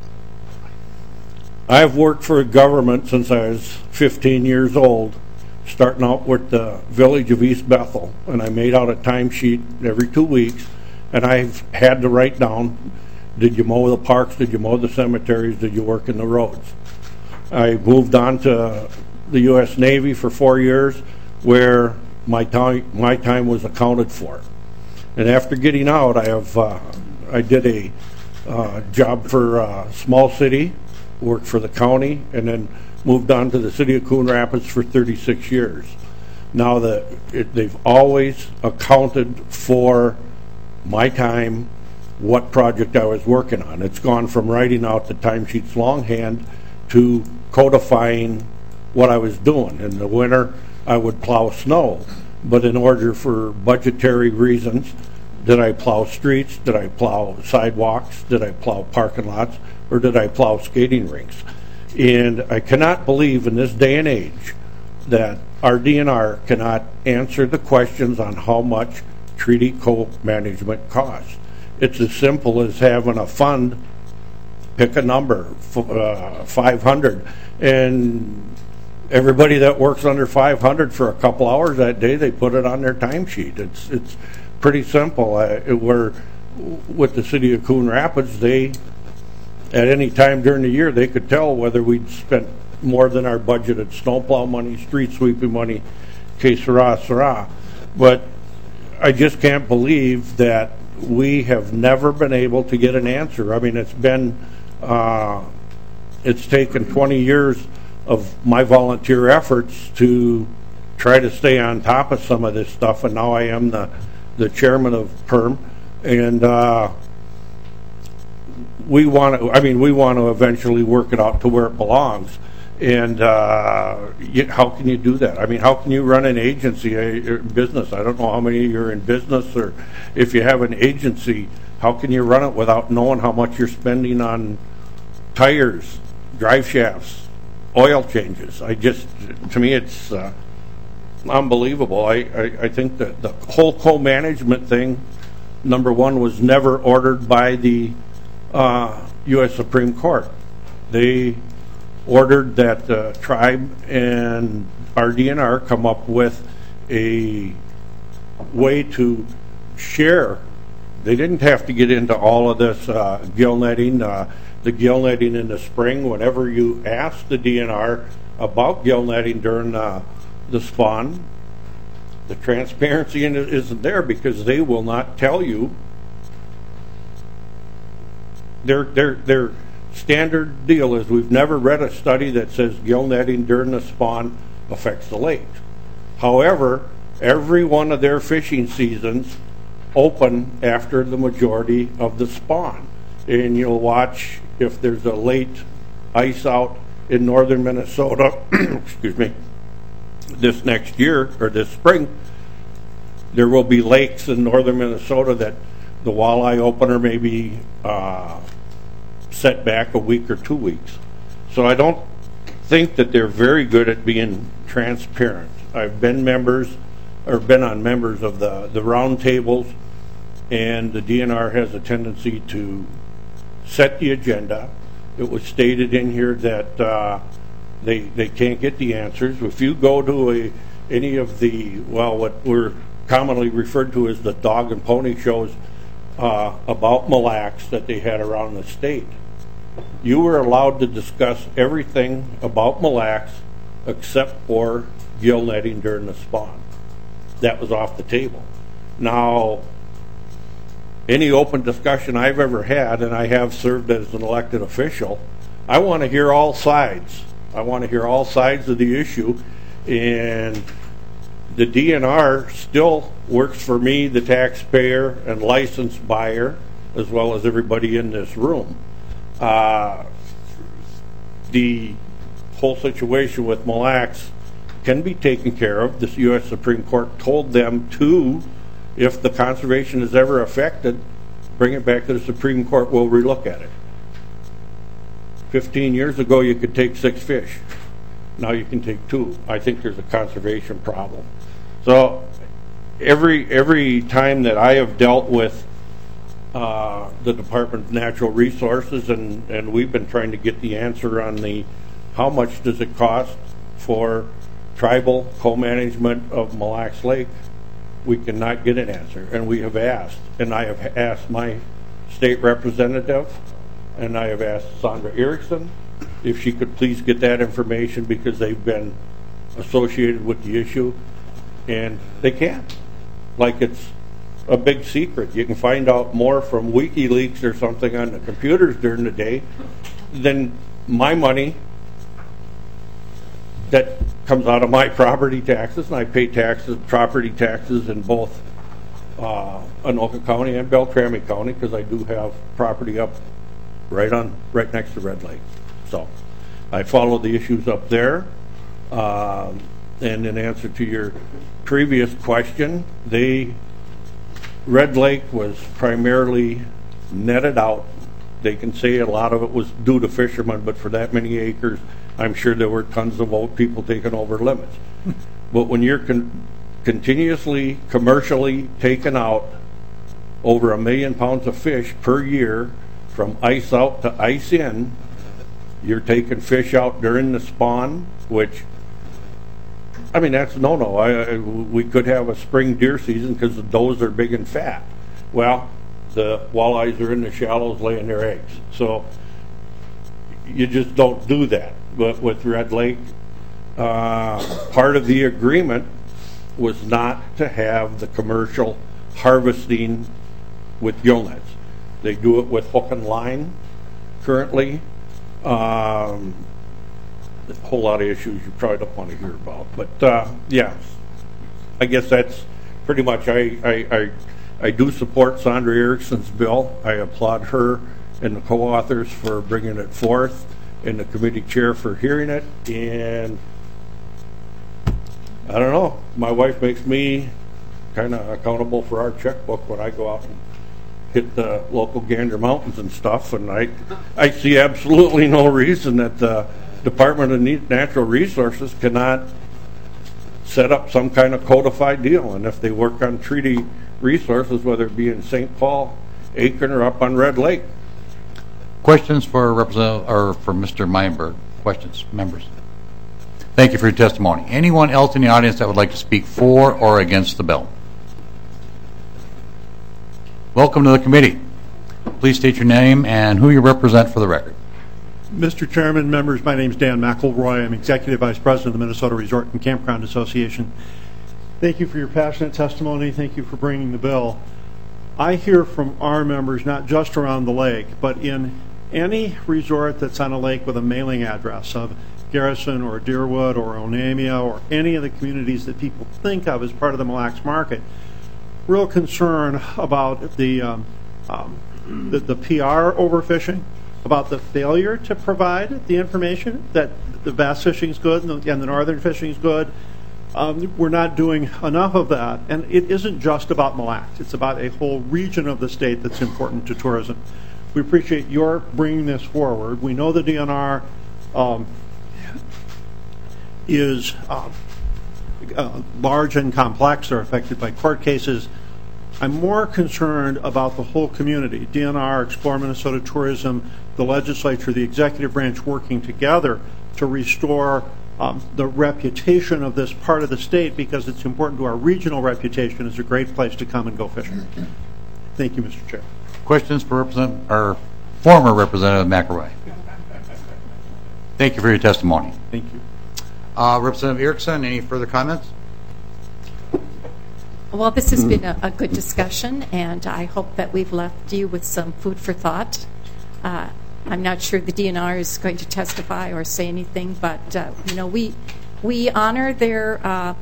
I've worked for government since I was 15 years old, starting out with the village of East Bethel, and I made out a timesheet every 2 weeks, and I've had to write down, did you mow the parks, did you mow the cemeteries, did you work in the roads? I moved on to the U.S. Navy for 4 years, where my time was accounted for. And after getting out, I did a job for a small city, worked for the county, and then moved on to the city of Coon Rapids for 36 years. Now they've always accounted for my time, what project I was working on. It's gone from writing out the timesheets longhand to codifying what I was doing. In the winter, I would plow snow, but in order for budgetary reasons, did I plow streets, did I plow sidewalks, did I plow parking lots, or did I plow skating rinks? And I cannot believe in this day and age that our DNR cannot answer the questions on how much treaty co-management costs. It's as simple as having a fund, pick a number, 500, and everybody that works under 500 for a couple hours that day, they put it on their timesheet. It's pretty simple. We're with the city of Coon Rapids, at any time during the year, they could tell whether we'd spent more than our budgeted snowplow money, street sweeping money, que sera. But I just can't believe that we have never been able to get an answer. I mean, it's taken 20 years of my volunteer efforts to try to stay on top of some of this stuff, and now I am the chairman of PERM, and we want to eventually work it out to where it belongs. And how can you do that? I mean, how can you run an agency, a business? I don't know how many you're in business, or if you have an agency, how can you run it without knowing how much you're spending on tires, drive shafts, oil changes? To me, it's unbelievable. I think that the whole co-management thing, number one, was never ordered by the U.S. Supreme Court. They ordered that the tribe and our DNR come up with a way to share. They didn't have to get into all of this gill netting, the gill netting in the spring. Whenever you ask the DNR about gill netting during the spawn, the transparency isn't there because they will not tell you. Their standard deal is we've never read a study that says gill netting during the spawn affects the lake. However, every one of their fishing seasons open after the majority of the spawn. And you'll watch if there's a late ice out in northern Minnesota, excuse me, this next year or this spring, there will be lakes in northern Minnesota that the walleye opener may be set back a week or 2 weeks. So I don't think that they're very good at being transparent. I've been members or been on members of the round tables, and the DNR has a tendency to set the agenda. It was stated in here that they can't get the answers. If you go to any of the, well, what we're commonly referred to as the dog and pony shows about Mille Lacs that they had around the state, you were allowed to discuss everything about Mille Lacs except for gill netting during the spawn. That was off the table. Now, any open discussion I've ever had, and I have served as an elected official, I want to hear all sides. I want to hear all sides of the issue, and the DNR still works for me, the taxpayer and licensed buyer, as well as everybody in this room. The whole situation with Mille Lacs can be taken care of. The U.S. Supreme Court told them to, if the conservation is ever affected, bring it back to the Supreme Court, we'll relook at it. 15 years ago you could take 6 fish. Now you can take 2. I think there's a conservation problem. So every time that I have dealt with the Department of Natural Resources, and we've been trying to get the answer on the how much does it cost for tribal co-management of Mille Lacs Lake, we cannot get an answer. And we have asked, and I have asked my state representative, and I have asked Sandra Erickson if she could please get that information, because they've been associated with the issue, and they can't. Like it's a big secret. You can find out more from WikiLeaks or something on the computers during the day than my money that comes out of my property taxes, and I pay taxes, property taxes in both Anoka County and Beltrami County, because I do have property up right next to Red Lake. So I follow the issues up there. And in answer to your previous question, Red Lake was primarily netted out. They can say a lot of it was due to fishermen, but for that many acres, I'm sure there were tons of old people taking over limits. But when you're continuously, commercially taking out over 1 million pounds of fish per year from ice out to ice in, you're taking fish out during the spawn, which, I mean, that's no-no. We could have a spring deer season because the does are big and fat. Well, the walleyes are in the shallows laying their eggs. So you just don't do that. But with Red Lake, part of the agreement was not to have the commercial harvesting with gill nets. They do it with hook and line currently. A whole lot of issues you probably don't want to hear about. But yeah, I guess that's pretty much, I do support Sandra Erickson's bill. I applaud her and the co-authors for bringing it forth, and the committee chair for hearing it. And I don't know, my wife makes me kind of accountable for our checkbook when I go out and hit the local Gander Mountains and stuff, and I see absolutely no reason that the Department of Natural Resources cannot set up some kind of codified deal. And if they work on treaty resources, whether it be in St. Paul, Aiken, or up on Red Lake. Questions for Mr. Meinberg? Questions, members? Thank you for your testimony. Anyone else in the audience that would like to speak for or against the bill? Welcome to the committee. Please state your name and who you represent for the record. Mr. Chairman, members, my name is Dan McElroy. I'm Executive Vice President of the Minnesota Resort and Campground Association. Thank you for your passionate testimony. Thank you for bringing the bill. I hear from our members, not just around the lake, but in any resort that's on a lake with a mailing address of Garrison or Deerwood or Onamia or any of the communities that people think of as part of the Mille Lacs market, real concern about the PR overfishing, about the failure to provide the information that the bass fishing is good and the northern fishing is good. We're not doing enough of that, and it isn't just about Mille Lacs. It's about a whole region of the state that's important to tourism. We appreciate your bringing this forward. We know the DNR is large and complex. They're affected by court cases. I'm more concerned about the whole community, DNR, Explore Minnesota Tourism, the legislature, the executive branch working together to restore the reputation of this part of the state, because it's important to our regional reputation as a great place to come and go fishing. Thank you, Mr. Chair. Questions for our former Representative McElroy? Thank you for your testimony. Thank you. Representative Erickson, any further comments? Well, this has been a good discussion, and I hope that we've left you with some food for thought. I'm not sure the DNR is going to testify or say anything, but we honor their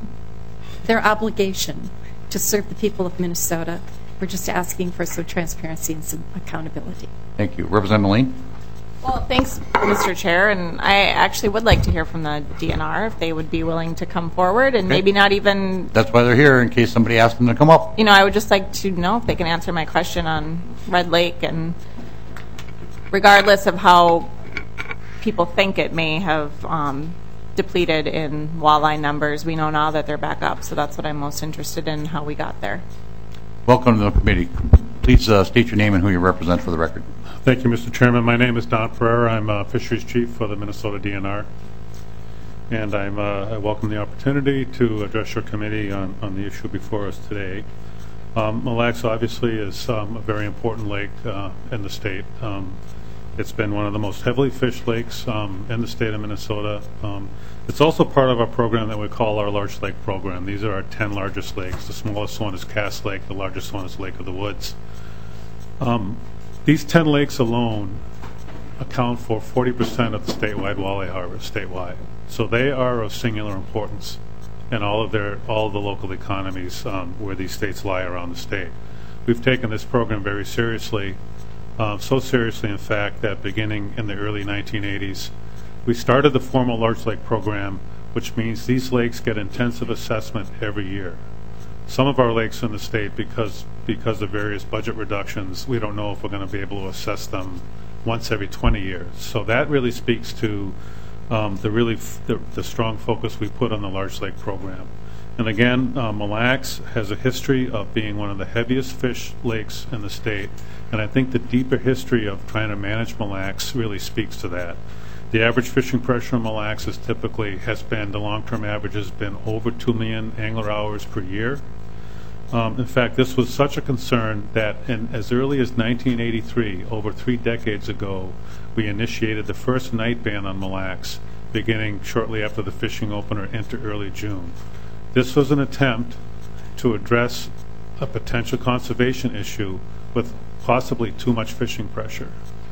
obligation to serve the people of Minnesota. We're just asking for some transparency and some accountability. Thank you. Representative Moline? Well, thanks, Mr. Chair, and I actually would like to hear from the DNR if they would be willing to come forward, and maybe not even... That's why they're here, in case somebody asks them to come up. I would just like to know if they can answer my question on Red Lake, and regardless of how people think it may have depleted in walleye numbers, we know now that they're back up, so that's what I'm most interested in, how we got there. Welcome to the committee. Please state your name and who you represent for the record. Thank you, Mr. Chairman. My name is Don Ferrer. I'm Fisheries Chief for the Minnesota DNR. And I welcome the opportunity to address your committee on the issue before us today. Mille Lacs obviously is a very important lake in the state. It's been one of the most heavily fished lakes in the state of Minnesota. It's also part of our program that we call our Large Lake Program. These are our 10 largest lakes. The smallest one is Cass Lake. The largest one is Lake of the Woods. These 10 lakes alone account for 40% of the statewide walleye harvest statewide. So they are of singular importance in all of the local economies where these states lie around the state. We've taken this program very seriously, so seriously in fact that beginning in the early 1980s, we started the formal Large Lake Program, which means these lakes get intensive assessment every year. Some of our lakes in the state, because of various budget reductions, we don't know if we're going to be able to assess them once every 20 years. So that really speaks to the strong focus we put on the Large Lake Program. And again, Mille Lacs has a history of being one of the heaviest fish lakes in the state, and I think the deeper history of trying to manage Mille Lacs really speaks to that. The average fishing pressure in Mille Lacs the long-term average has been over 2 million angler hours per year. In fact, this was such a concern that as early as 1983, over 3 decades ago, we initiated the first night ban on Mille Lacs, beginning shortly after the fishing opener into early June. This was an attempt to address a potential conservation issue with possibly too much fishing pressure.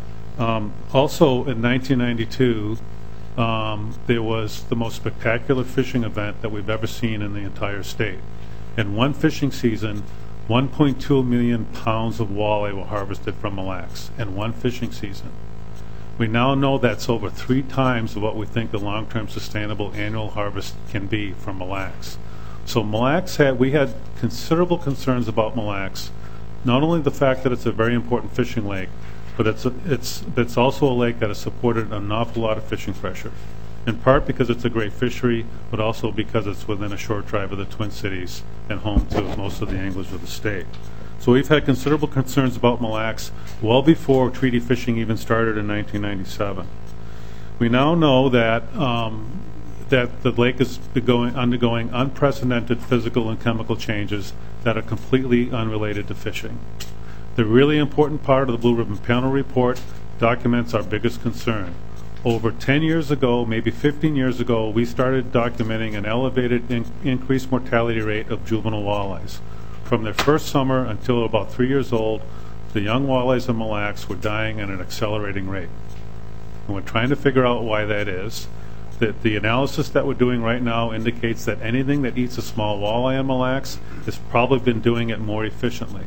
Also in 1992, there was the most spectacular fishing event that we've ever seen in the entire state. In one fishing season, 1.2 million pounds of walleye were harvested from Mille Lacs in one fishing season. We now know that's over 3 times of what we think the long-term sustainable annual harvest can be from Mille Lacs. So Mille Lacs we had considerable concerns about Mille Lacs, not only the fact that it's a very important fishing lake, but it's also a lake that has supported an awful lot of fishing pressure, in part because it's a great fishery, but also because it's within a short drive of the Twin Cities and home to most of the anglers of the state. So we've had considerable concerns about Mille Lacs well before treaty fishing even started in 1997. We now know that the lake is undergoing unprecedented physical and chemical changes that are completely unrelated to fishing. The really important part of the Blue Ribbon Panel report documents our biggest concern. Over 10 years ago, maybe 15 years ago, we started documenting an elevated increased mortality rate of juvenile walleyes. From their first summer until about 3 years old, the young walleyes in Mille Lacs were dying at an accelerating rate. And we're trying to figure out why that is. The analysis that we're doing right now indicates that anything that eats a small walleye in Mille Lacs has probably been doing it more efficiently.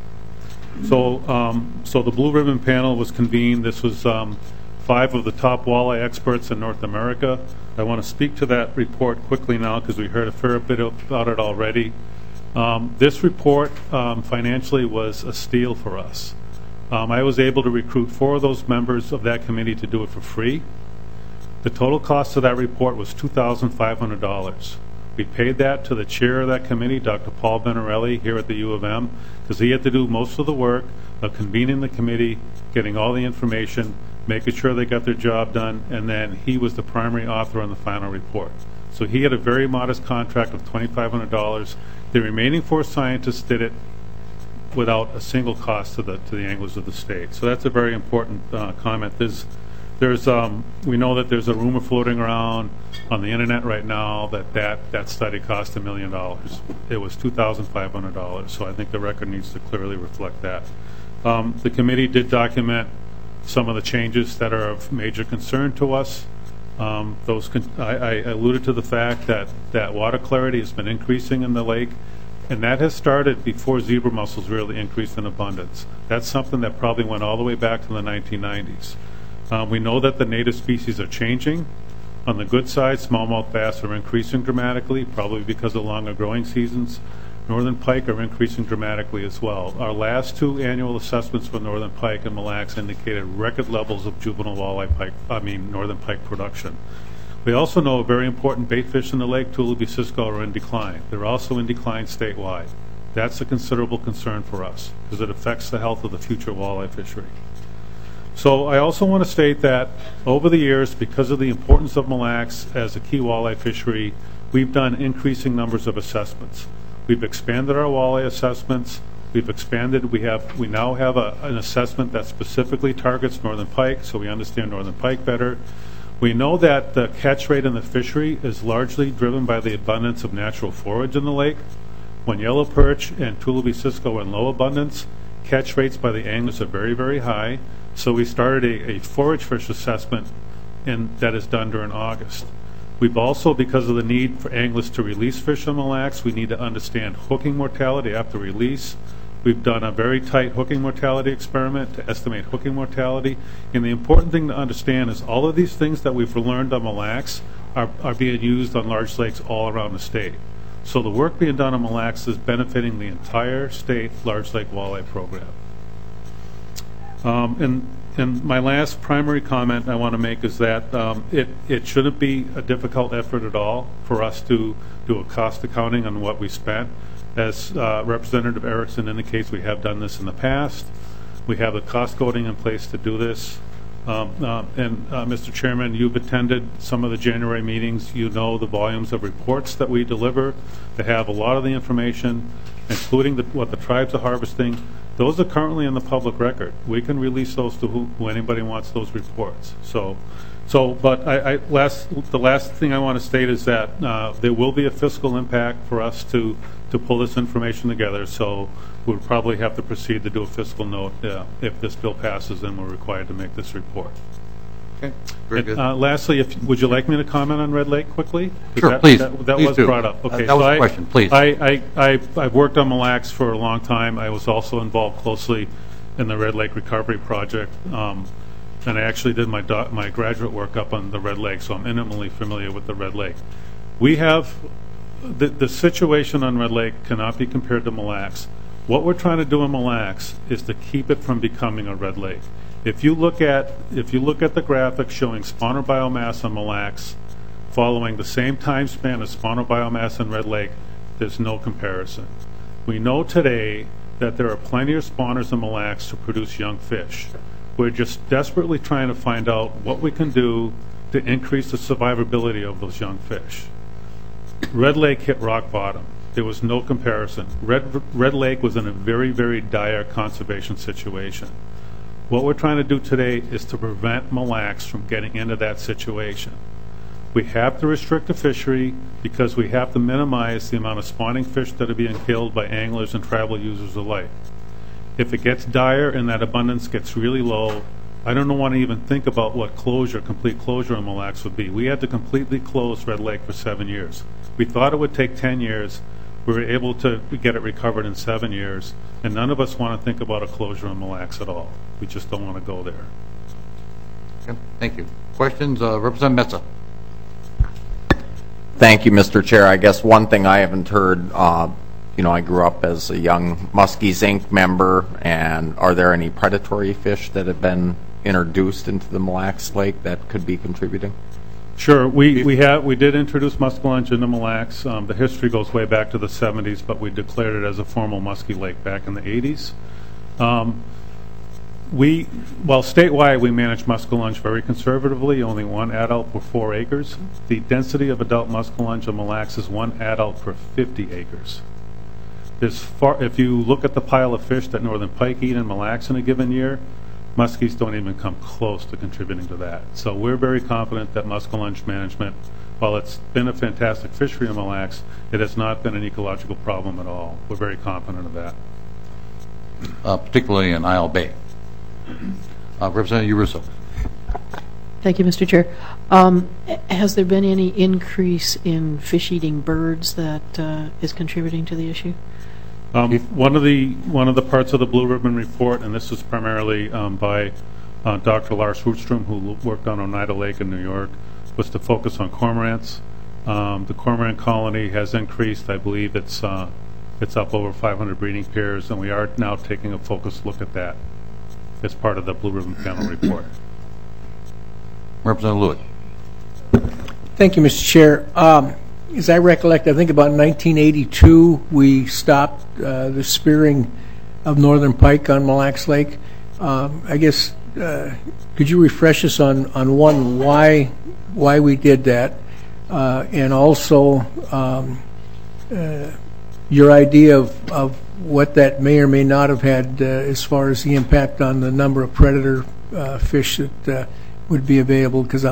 So the Blue Ribbon Panel was convened. This was 5 of the top walleye experts in North America. I want to speak to that report quickly now because we heard a fair bit about it already. This report financially was a steal for us. I was able to recruit 4 of those members of that committee to do it for free. The total cost of that report was $2,500. We paid that to the chair of that committee, Dr. Paul Benarelli, here at the U of M, because he had to do most of the work of convening the committee, getting all the information, making sure they got their job done, and then he was the primary author on the final report. So he had a very modest contract of $2,500. The remaining 4 scientists did it without a single cost to the anglers of the state. So that's a very important comment. We know that there's a rumor floating around on the internet right now that study cost $1 million. It was $2,500. So I think the record needs to clearly reflect that. The committee did document some of the changes that are of major concern to us. I alluded to the fact that water clarity has been increasing in the lake, and that has started before zebra mussels really increased in abundance. That's something that probably went all the way back to the 1990s. We know that the native species are changing. On the good side, smallmouth bass are increasing dramatically, probably because of longer growing seasons. Northern pike are increasing dramatically as well. Our last 2 annual assessments for northern pike and Mille Lacs indicated record levels of juvenile northern pike production. We also know a very important bait fish in the lake, tule leucisco, are in decline. They're also in decline statewide. That's a considerable concern for us because it affects the health of the future walleye fishery. So I also want to state that over the years, because of the importance of Mille Lacs as a key walleye fishery, we've done increasing numbers of assessments. We've expanded our walleye assessments. We now have an assessment that specifically targets northern pike, so we understand northern pike better. We know that the catch rate in the fishery is largely driven by the abundance of natural forage in the lake. When yellow perch and tule leucisco are in low abundance, catch rates by the anglers are very, very high. So we started a forage fish assessment that is done during August. We've also, because of the need for anglers to release fish on Mille Lacs, we need to understand hooking mortality after release. We've done a very tight hooking mortality experiment to estimate hooking mortality. And the important thing to understand is all of these things that we've learned on Mille Lacs are being used on large lakes all around the state. So the work being done on Mille Lacs is benefiting the entire state large lake walleye program. And my last primary comment I want to make is that it shouldn't be a difficult effort at all for us to do a cost accounting on what we spent. As Representative Erickson indicates, we have done this in the past. We have the cost coding in place to do this. Mr. Chairman, you've attended some of the January meetings. You know the volumes of reports that we deliver that have a lot of the information, including what the tribes are harvesting. Those are currently in the public record. We can release those to who anybody wants those reports. But the last thing I want to state is that there will be a fiscal impact for us to pull this information together. So we'll probably have to proceed to do a fiscal note if this bill passes and we're required to make this report. Okay, very good. Lastly, would you like me to comment on Red Lake quickly? Sure, please. That Please was do. brought up. Okay, that was a question, please. I've worked on Mille Lacs for a long time. I was also involved closely in the Red Lake Recovery Project, and I actually did my graduate work up on the Red Lake, so I'm intimately familiar with the Red Lake. We have the situation on Red Lake cannot be compared to Mille Lacs. What we're trying to do in Mille Lacs is to keep it from becoming a Red Lake. If you look at the graphic showing spawner biomass on Mille Lacs following the same time span as spawner biomass in Red Lake, there's no comparison. We know today that there are plenty of spawners in Mille Lacs to produce young fish. We're just desperately trying to find out what we can do to increase the survivability of those young fish. Red Lake hit rock bottom. There was no comparison. Red Lake was in a very, very dire conservation situation. What we're trying to do today is to prevent Mille Lacs from getting into that situation. We have to restrict the fishery because we have to minimize the amount of spawning fish that are being killed by anglers and tribal users alike. If it gets dire and that abundance gets really low, I don't want to even think about what complete closure on Mille Lacs would be. We had to completely close Red Lake for 7 years. We thought it would take 10 years. We were able to get it recovered in 7 years, and none of us want to think about a closure on Mille Lacs at all. We just don't want to go there. Okay, thank you. Questions? Representative Metsa. Thank you, Mr. Chair. I guess one thing I haven't heard, I grew up as a young Muskies Inc. member, and are there any predatory fish that have been introduced into the Mille Lacs Lake that could be contributing? Sure. We did introduce muskellunge into Mille Lacs. The history goes way back to the 70s, but we declared it as a formal muskie lake back in the 80s. While statewide we manage muskellunge very conservatively, only one adult per 4 acres. The density of adult muskellunge in Mille Lacs is 1 adult per 50 acres. If you look at the pile of fish that northern pike eat in Mille Lacs in a given year, muskies don't even come close to contributing to that. So we're very confident that muskellunge management, while it's been a fantastic fishery in Mille Lacs, it has not been an ecological problem at all. We're very confident of that. Particularly in Isle Bay. Representative Russo. Thank you, Mr. Chair. Has there been any increase in fish-eating birds that is contributing to the issue? One of the parts of the Blue Ribbon report, and this is primarily by Dr. Lars Rootstrom, who worked on Oneida Lake in New York, was to focus on cormorants. The cormorant colony has increased. I believe it's up over 500 breeding pairs, and we are now taking a focused look at that as part of the Blue Ribbon Panel report. Representative Lewick. Thank you, Mr. Chair. As I recollect, I think about 1982, we stopped the spearing of northern pike on Mille Lacs Lake. I guess, could you refresh us on one, why we did that, and also your idea of what that may or may not have had as far as the impact on the number of predator fish that would be available? Because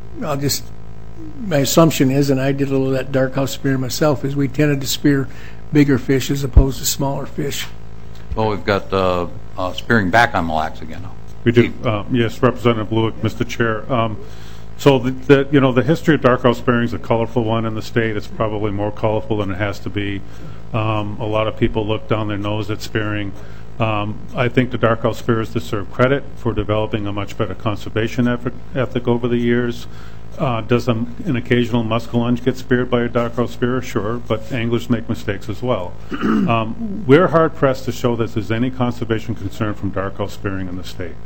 my assumption is, and I did a little of that dark house spear myself, is we tended to spear bigger fish as opposed to smaller fish. Well, we've got spearing back on Mille Lacs again now. We do. Yes, Representative Lewick, Mr. Chair. So the history of dark house spearing is a colorful one in the state. It's probably more colorful than it has to be. A lot of people look down their nose at spearing. I think the dark house spearers deserve credit for developing a much better conservation ethic over the years. Does an occasional muskellunge get speared by a dark house spearer? Sure, but anglers make mistakes as well. We're hard pressed to show that there's any conservation concern from dark house spearing in the state.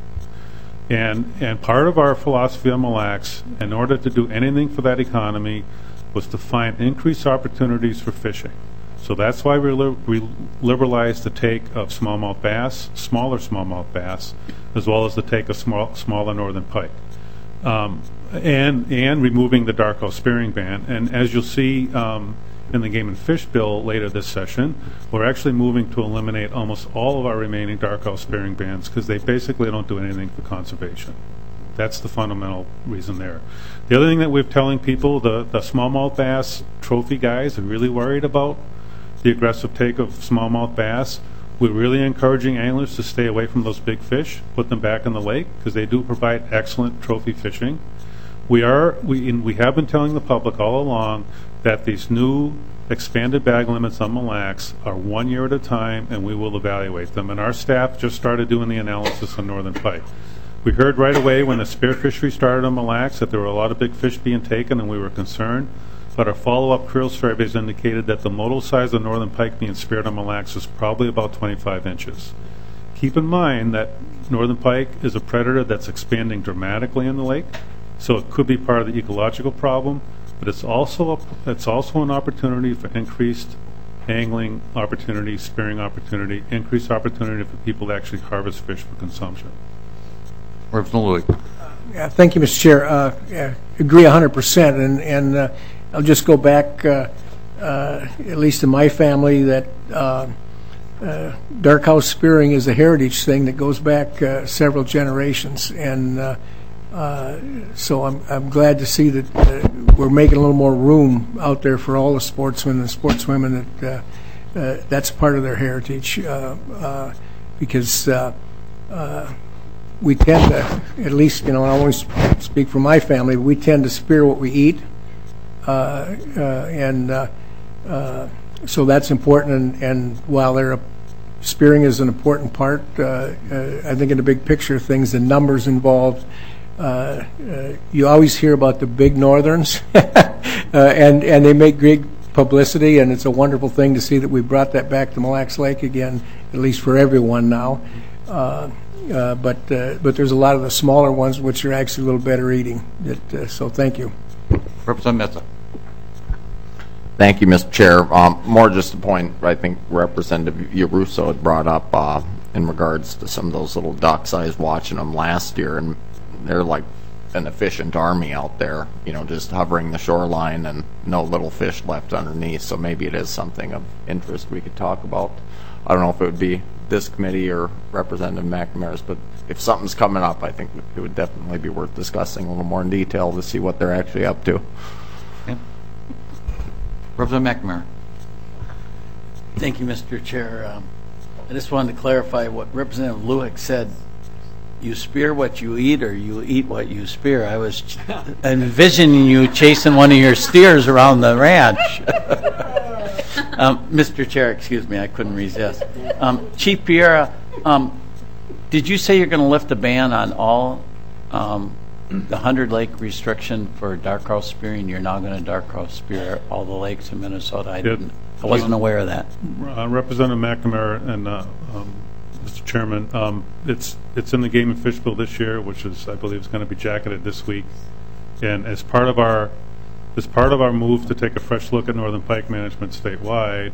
And part of our philosophy on Mille Lacs, in order to do anything for that economy, was to find increased opportunities for fishing. So that's why we liberalized the take of smallmouth bass, smaller smallmouth bass, as well as the take of smaller northern pike. And removing the dark house spearing ban. And as you'll see in the Game and Fish bill later this session, we're actually moving to eliminate almost all of our remaining dark house spearing bans because they basically don't do anything for conservation. That's the fundamental reason there. The other thing that we're telling people, the smallmouth bass trophy guys are really worried about the aggressive take of smallmouth bass. We're really encouraging anglers to stay away from those big fish, put them back in the lake, because they do provide excellent trophy fishing. We have been telling the public all along that these new expanded bag limits on Mille Lacs are 1 year at a time, and we will evaluate them. And our staff just started doing the analysis on northern pike. We heard right away when the spear fishery started on Mille Lacs that there were a lot of big fish being taken, and we were concerned. But our follow-up creel surveys indicated that the modal size of northern pike being speared on Mille Lacs is probably about 25 inches. Keep in mind that northern pike is a predator that's expanding dramatically in the lake, so it could be part of the ecological problem, but it's also an opportunity for increased angling opportunity, spearing opportunity, increased opportunity for people to actually harvest fish for consumption. Representative Lewick. Yeah, thank you, Mr. Chair. Agree 100%, and I'll just go back, at least in my family, that dark house spearing is a heritage thing that goes back several generations, and so I'm glad to see that we're making a little more room out there for all the sportsmen and sportswomen that that's part of their heritage, because we tend to, at least, I always speak for my family, we tend to spear what we eat. So that's important, and while spearing is an important part, I think in the big picture of things, the numbers involved, you always hear about the big northerns, and they make great publicity, and it's a wonderful thing to see that we brought that back to Mille Lacs Lake again, at least for everyone now. But there's a lot of the smaller ones which are actually a little better eating. So thank you. Representative Metsa. Thank you, Mr. Chair. More just a point I think Representative Yarusso had brought up in regards to some of those little ducks. I was watching them last year, and they're like an efficient army out there, just hovering the shoreline and no little fish left underneath. So maybe it is something of interest we could talk about. I don't know if it would be this committee or Representative McNamara's, but if something's coming up, I think it would definitely be worth discussing a little more in detail to see what they're actually up to. Okay. Representative McNamara. Thank you, Mr. Chair. I just wanted to clarify what Representative Lueck said. You spear what you eat, or you eat what you spear. I was envisioning you chasing one of your steers around the ranch. Mr. Chair, excuse me, I couldn't resist. Chief Piera, did you say you're going to lift a ban on all the 100-lake restriction for dark grouse spearing? You're now going to dark grouse spear all the lakes in Minnesota? I wasn't aware of that. Representative McNamara and Mr. Chairman, it's in the Game and Fish Bill this year, which is, I believe, is going to be jacketed this week. And as part of our move to take a fresh look at northern pike management statewide,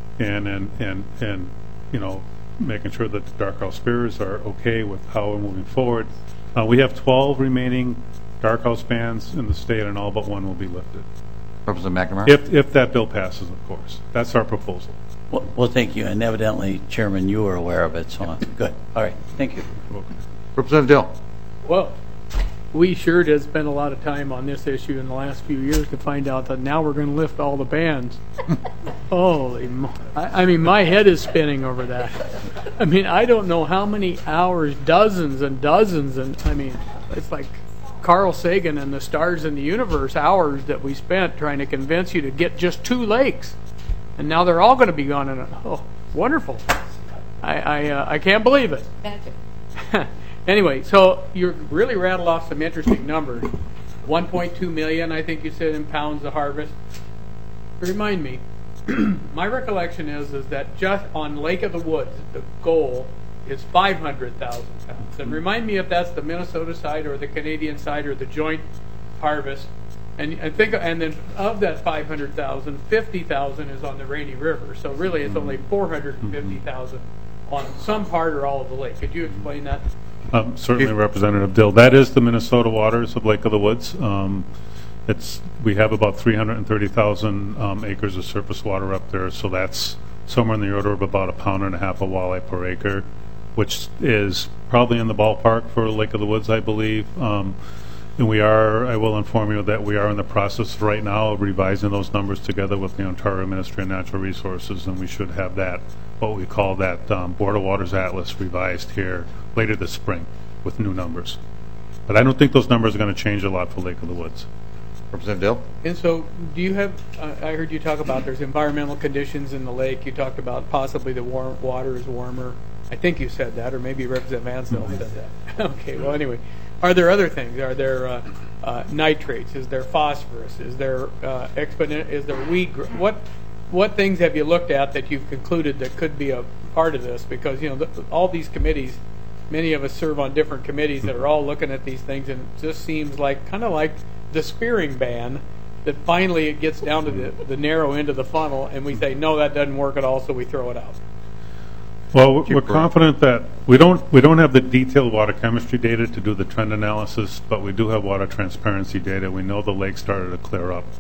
and making sure that the dark grouse spearers are okay with how we're moving forward, we have 12 remaining dark grouse bans in the state, and all but one will be lifted. Representative McNamara. If that bill passes, of course. That's our proposal. Well, thank you. And evidently, Chairman, you were aware of it, so good. All right. Thank you. Representative Dill. Well, we sure did spend a lot of time on this issue in the last few years to find out that now we're going to lift all the bans. Holy, I mean, my head is spinning over that. I mean, I don't know how many hours, dozens and dozens, and I mean, it's like Carl Sagan and the stars in the universe, hours that we spent trying to convince you to get just 2 lakes. And now they're all going to be gone. And oh, wonderful! I can't believe it. Magic. Anyway, so you really rattled off some interesting numbers. 1.2 million, I think you said, in pounds of harvest. Remind me. My recollection is that just on Lake of the Woods, the goal is 500,000 pounds. And remind me if that's the Minnesota side or the Canadian side or the joint harvest. And then of that 500,000, 50,000 is on the Rainy River. So really, it's only 450,000 on some part or all of the lake. Could you explain that? Certainly, Representative Dill. That is the Minnesota waters of Lake of the Woods. We have about 330,000 acres of surface water up there, so that's somewhere in the order of about 1.5 pounds of walleye per acre, which is probably in the ballpark for Lake of the Woods, I believe. And I will inform you that we are in the process right now of revising those numbers together with the Ontario Ministry of Natural Resources, and we should have that, what we call that Board of Waters Atlas, revised here later this spring with new numbers. But I don't think those numbers are going to change a lot for Lake of the Woods. Representative Dill. And so do you have, I heard you talk about there's environmental conditions in the lake. You talked about possibly the water is warmer. I think you said that, or maybe Representative Mansell said that. Okay, well, anyway. Are there other things? Are there nitrates? Is there phosphorus? Is there Is there weed? What things have you looked at that you've concluded that could be a part of this? Because all these committees, many of us serve on different committees that are all looking at these things, and it just seems like kind of like the spearing ban, that finally it gets down to the narrow end of the funnel, and we say no, that doesn't work at all, so we throw it out. Well, we're confident that we don't have the detailed water chemistry data to do the trend analysis, but we do have water transparency data. We know the lake started to clear up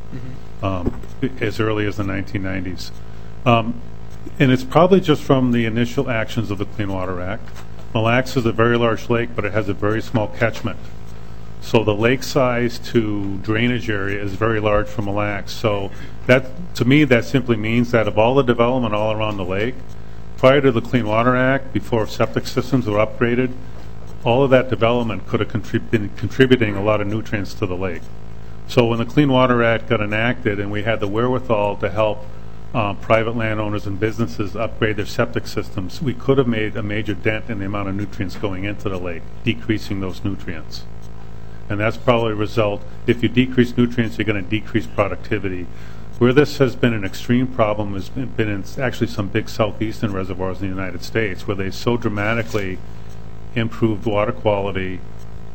as early as the 1990s. And it's probably just from the initial actions of the Clean Water Act. Mille Lacs is a very large lake, but it has a very small catchment. So the lake size to drainage area is very large for Mille Lacs. So to me, that simply means that of all the development all around the lake, prior to the Clean Water Act, before septic systems were upgraded, all of that development could have been contributing a lot of nutrients to the lake. So when the Clean Water Act got enacted and we had the wherewithal to help private landowners and businesses upgrade their septic systems, we could have made a major dent in the amount of nutrients going into the lake, decreasing those nutrients. And that's probably a result. If you decrease nutrients, you're going to decrease productivity. Where this has been an extreme problem has been in actually some big southeastern reservoirs in the United States, where they so dramatically improved water quality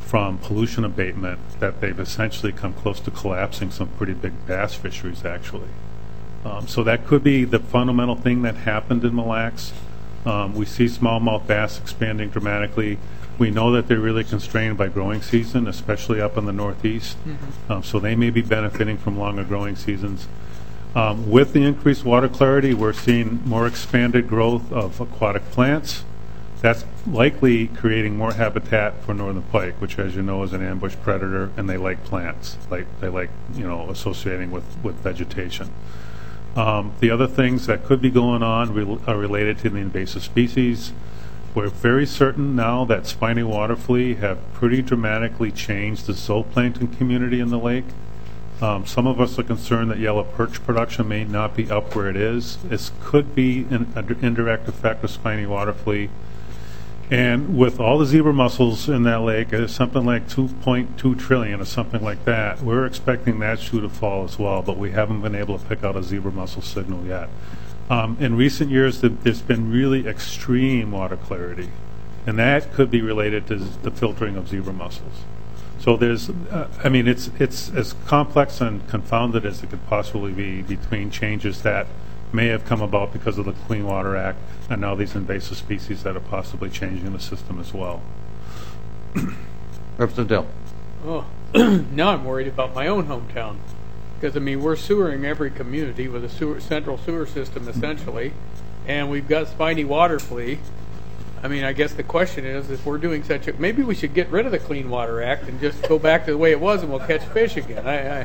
from pollution abatement that they've essentially come close to collapsing some pretty big bass fisheries, actually. So that could be the fundamental thing that happened in Mille Lacs. We see smallmouth bass expanding dramatically. We know that they're really constrained by growing season, especially up in the Northeast. So they may be benefiting from longer growing seasons. With the increased water clarity, we're seeing more expanded growth of aquatic plants. That's likely creating more habitat for northern pike, which, as you know, is an ambush predator, and they like plants. They like associating with vegetation. The other things that could be going on are related to the invasive species. We're very certain now that spiny water flea have pretty dramatically changed the zooplankton community in the lake. Some of us are concerned that yellow perch production may not be up where it is. This could be an indirect effect of spiny water flea. And with all the zebra mussels in that lake, it's something like 2.2 trillion or something like that. We're expecting that shoe to fall as well, but we haven't been able to pick out a zebra mussel signal yet. In recent years, there's been really extreme water clarity, and that could be related to the filtering of zebra mussels. So there's, it's as complex and confounded as it could possibly be between changes that may have come about because of the Clean Water Act and now these invasive species that are possibly changing the system as well. Representative Dill. Oh, now I'm worried about my own hometown. Because, we're sewering every community with a central sewer system, essentially, and we've got spiny water flea. I guess the question is, if we're doing maybe we should get rid of the Clean Water Act and just go back to the way it was and we'll catch fish again.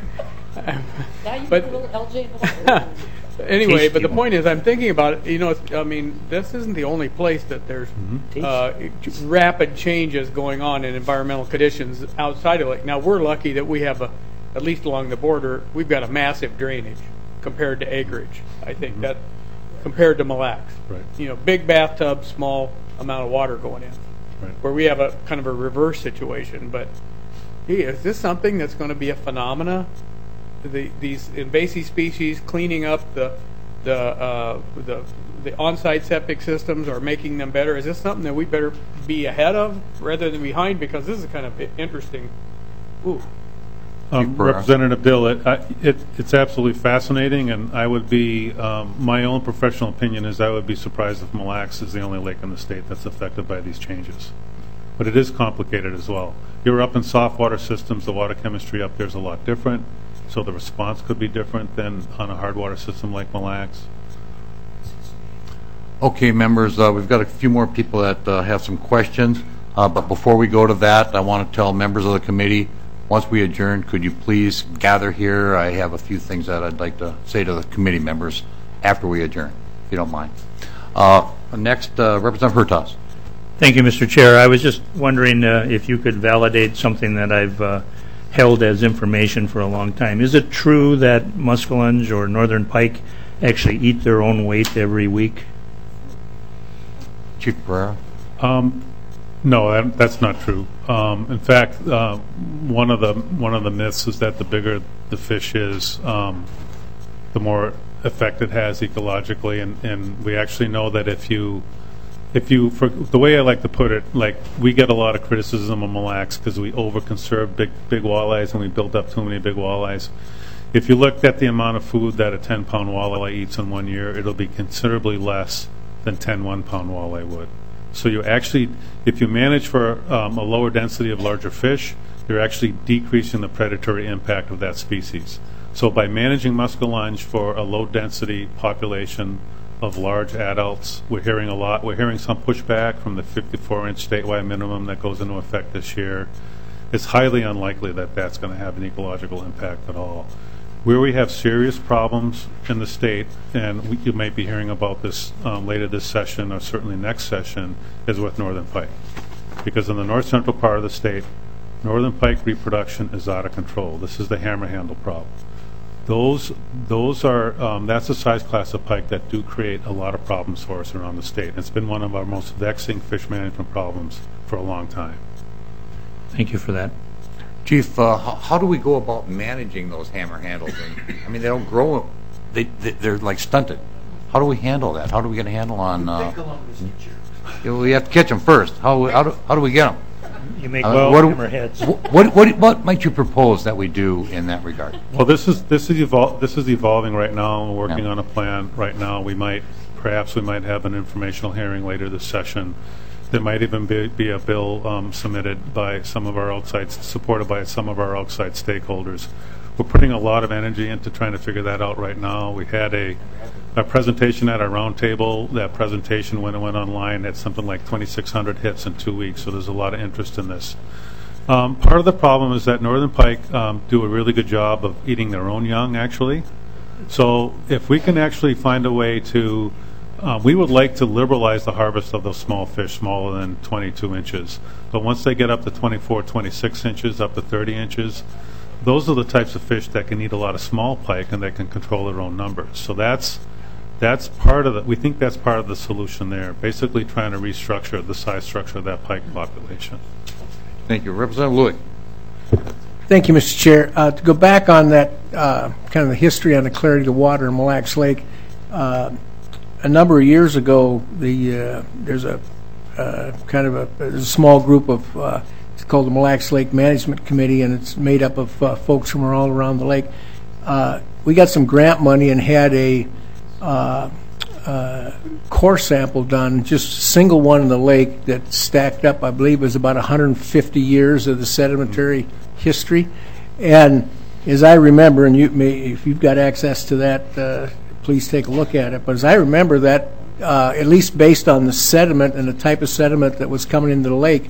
Now you put a little LJ in the water. Anyway, but the point is, I'm thinking about it. This isn't the only place that there's rapid changes going on in environmental conditions outside of Lake. Now, we're lucky that we have at least along the border, we've got a massive drainage compared to acreage. I think that compared to Mille Lacs. Right. Big bathtub, small amount of water going in. Right. Where we have a kind of a reverse situation. But is this something that's going to be a phenomena? These invasive species cleaning up the on-site septic systems or making them better. Is this something that we better be ahead of rather than behind? Because this is kind of interesting. Representative Dill, it's absolutely fascinating, and I would be, my own professional opinion is I would be surprised if Mille Lacs is the only lake in the state that's affected by these changes. But it is complicated as well. You're up in soft water systems, the water chemistry up there is a lot different. So the response could be different than on a hard water system like Mille Lacs. Okay, members, we've got a few more people that have some questions. But before we go to that, I want to tell members of the committee, once we adjourn, could you please gather here? I have a few things that I'd like to say to the committee members after we adjourn, if you don't mind. Next, Representative Hertaus. Thank you, Mr. Chair. I was just wondering if you could validate something that I've held as information for a long time. Is it true that muskellunge or northern pike actually eat their own weight every week? Chief Pereira? No, that's not true. In fact, one of the myths is that the bigger the fish is, the more effect it has ecologically, and we actually know that if you, for the way I like to put it, like we get a lot of criticism of Mille Lacs because we over-conserve big walleyes and we built up too many big walleyes. If you looked at the amount of food that a 10-pound walleye eats in 1 year, it'll be considerably less than 10 one-pound walleye would. So you actually, if you manage for a lower density of larger fish, you're actually decreasing the predatory impact of that species. So by managing muskellunge for a low-density population of large adults, we're hearing some pushback from the 54-inch statewide minimum that goes into effect this year. It's highly unlikely that that's going to have an ecological impact at all. Where we have serious problems in the state, and you might be hearing about this later this session or certainly next session, is with northern pike. Because in the north central part of the state, northern pike reproduction is out of control. This is the hammer handle problem. Those are that's a size class of pike that do create a lot of problems for us around the state. It's been one of our most vexing fish management problems for a long time. Thank you for that. Chief, how do we go about managing those hammer handles? They don't grow; they're like stunted. How do we handle that? How do we get a handle on? We have to catch them first. How do we get them? You make hammerheads. What might you propose that we do in that regard? Well, this is evolving right now. We're working on a plan right now. Perhaps we might have an informational hearing later this session. There might even be a bill submitted by some of our supported by some of our outside stakeholders. We're putting a lot of energy into trying to figure that out right now. We had a presentation at our roundtable. That presentation, when it went online, had something like 2,600 hits in 2 weeks, so there's a lot of interest in this. Part of the problem is that Northern Pike do a really good job of eating their own young, actually. So if we can actually find a way to, we would like to liberalize the harvest of those small fish smaller than 22 inches. But once they get up to 24, 26 inches, up to 30 inches, those are the types of fish that can eat a lot of small pike and they can control their own numbers. So that's part of we think that's part of the solution there, basically trying to restructure the size structure of that pike population. Thank you. Representative Louie. Thank you, Mr. Chair. To go back on that kind of the history on the clarity of the water in Mille Lacs Lake, a number of years ago, there's a small group of it's called the Mille Lacs Lake Management Committee, and it's made up of folks from all around the lake. We got some grant money and had a core sample done, just a single one in the lake that stacked up, I believe, was about 150 years of the sedimentary history. And as I remember, and if you've got access to that, please take a look at it. But as I remember that, at least based on the sediment and the type of sediment that was coming into the lake,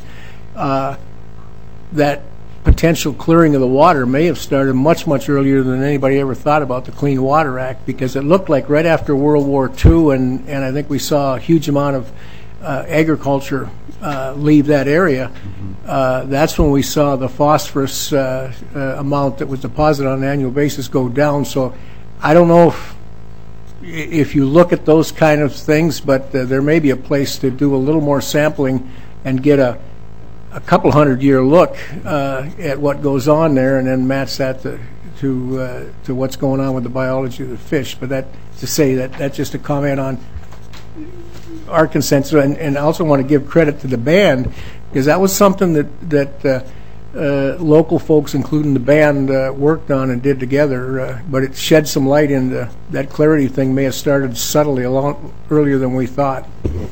that potential clearing of the water may have started much, much earlier than anybody ever thought about the Clean Water Act, because it looked like right after World War II, and I think we saw a huge amount of agriculture leave that area. That's when we saw the phosphorus amount that was deposited on an annual basis go down. So I don't know if you look at those kind of things, but there may be a place to do a little more sampling and get a couple 100-year look at what goes on there, and then match that to what's going on with the biology of the fish. But that's just a comment on our consensus, and I also want to give credit to the band, because that was something that local folks, including the band, worked on and did together. But it shed some light into that clarity thing. May have started subtly a lot earlier than we thought.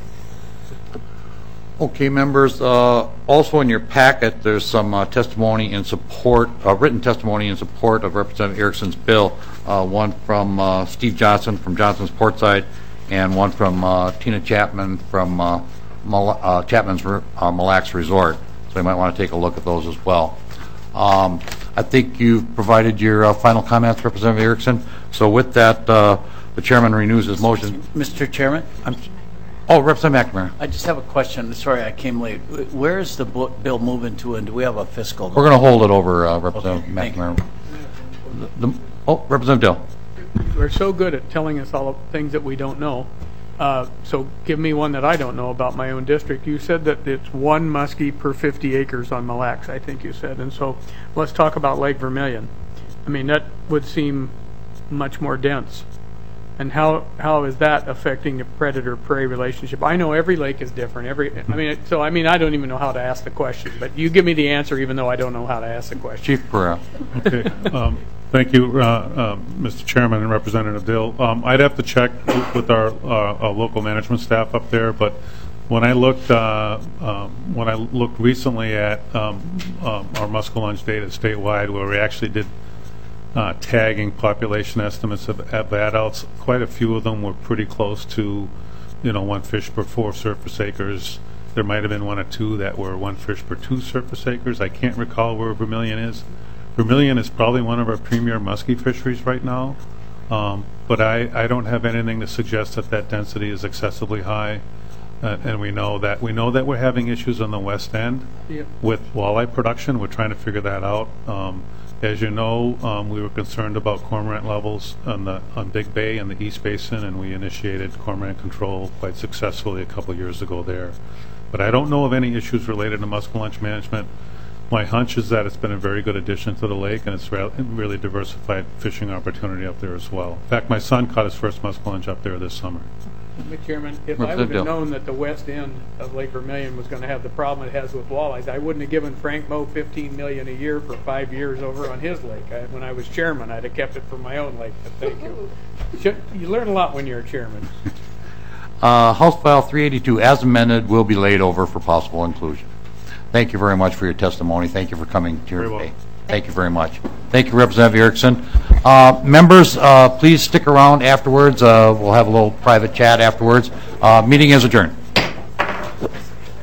Okay, members, also in your packet, there's some testimony in support, written testimony in support of Representative Erickson's bill, one from Steve Johnson from Johnson's Portside, and one from Tina Chapman from Chapman's Mille Lacs Resort. So you might want to take a look at those as well. I think you've provided your final comments, Representative Erickson. So with that, the chairman renews his motion. Mr. Chairman? Representative McNamara. I just have a question. Sorry, I came late. Where is the bill moving to, and do we have a fiscal? We're going to hold it over, Representative McNamara. Representative Dill. We're so good at telling us all the things that we don't know. So give me one that I don't know about my own district. You said that it's one muskie per 50 acres on Mille Lacs, I think you said. And so let's talk about Lake Vermilion. I mean, that would seem much more dense. And how is that affecting the predator-prey relationship? I know every lake is different. I don't even know how to ask the question. But you give me the answer, even though I don't know how to ask the question. Chief Pereira. Okay. Thank you, Mr. Chairman and Representative Dill. I'd have to check with our local management staff up there. But when I looked recently at our muskellunge data statewide, where we actually did tagging population estimates of adults, quite a few of them were pretty close to, one fish per 4 surface acres. There might have been one or two that were 1 fish per 2 surface acres. I can't recall where Vermilion is. Vermilion is probably one of our premier muskie fisheries right now, but I don't have anything to suggest that density is excessively high. And we know that we're having issues on the west end with walleye production. We're trying to figure that out. As you know, we were concerned about cormorant levels on Big Bay and the East Basin, and we initiated cormorant control quite successfully a couple years ago there. But I don't know of any issues related to muskellunge management. My hunch is that it's been a very good addition to the lake, and it's really diversified fishing opportunity up there as well. In fact, my son caught his first muskellunge up there this summer. Mr. Chairman, if I Representative would have Dill. known that the west end of Lake Vermilion was going to have the problem it has with walleyes, I wouldn't have given Frank Moe $15 million a year for 5 years over on his lake. When I was chairman, I'd have kept it for my own lake, but thank you. You learn a lot when you're a chairman. House File 382, as amended, will be laid over for possible inclusion. Thank you very much for your testimony. Thank you for coming here today. Thank you very much. Thank you, Representative Erickson. Members, please stick around afterwards. We'll have a little private chat afterwards. Meeting is adjourned.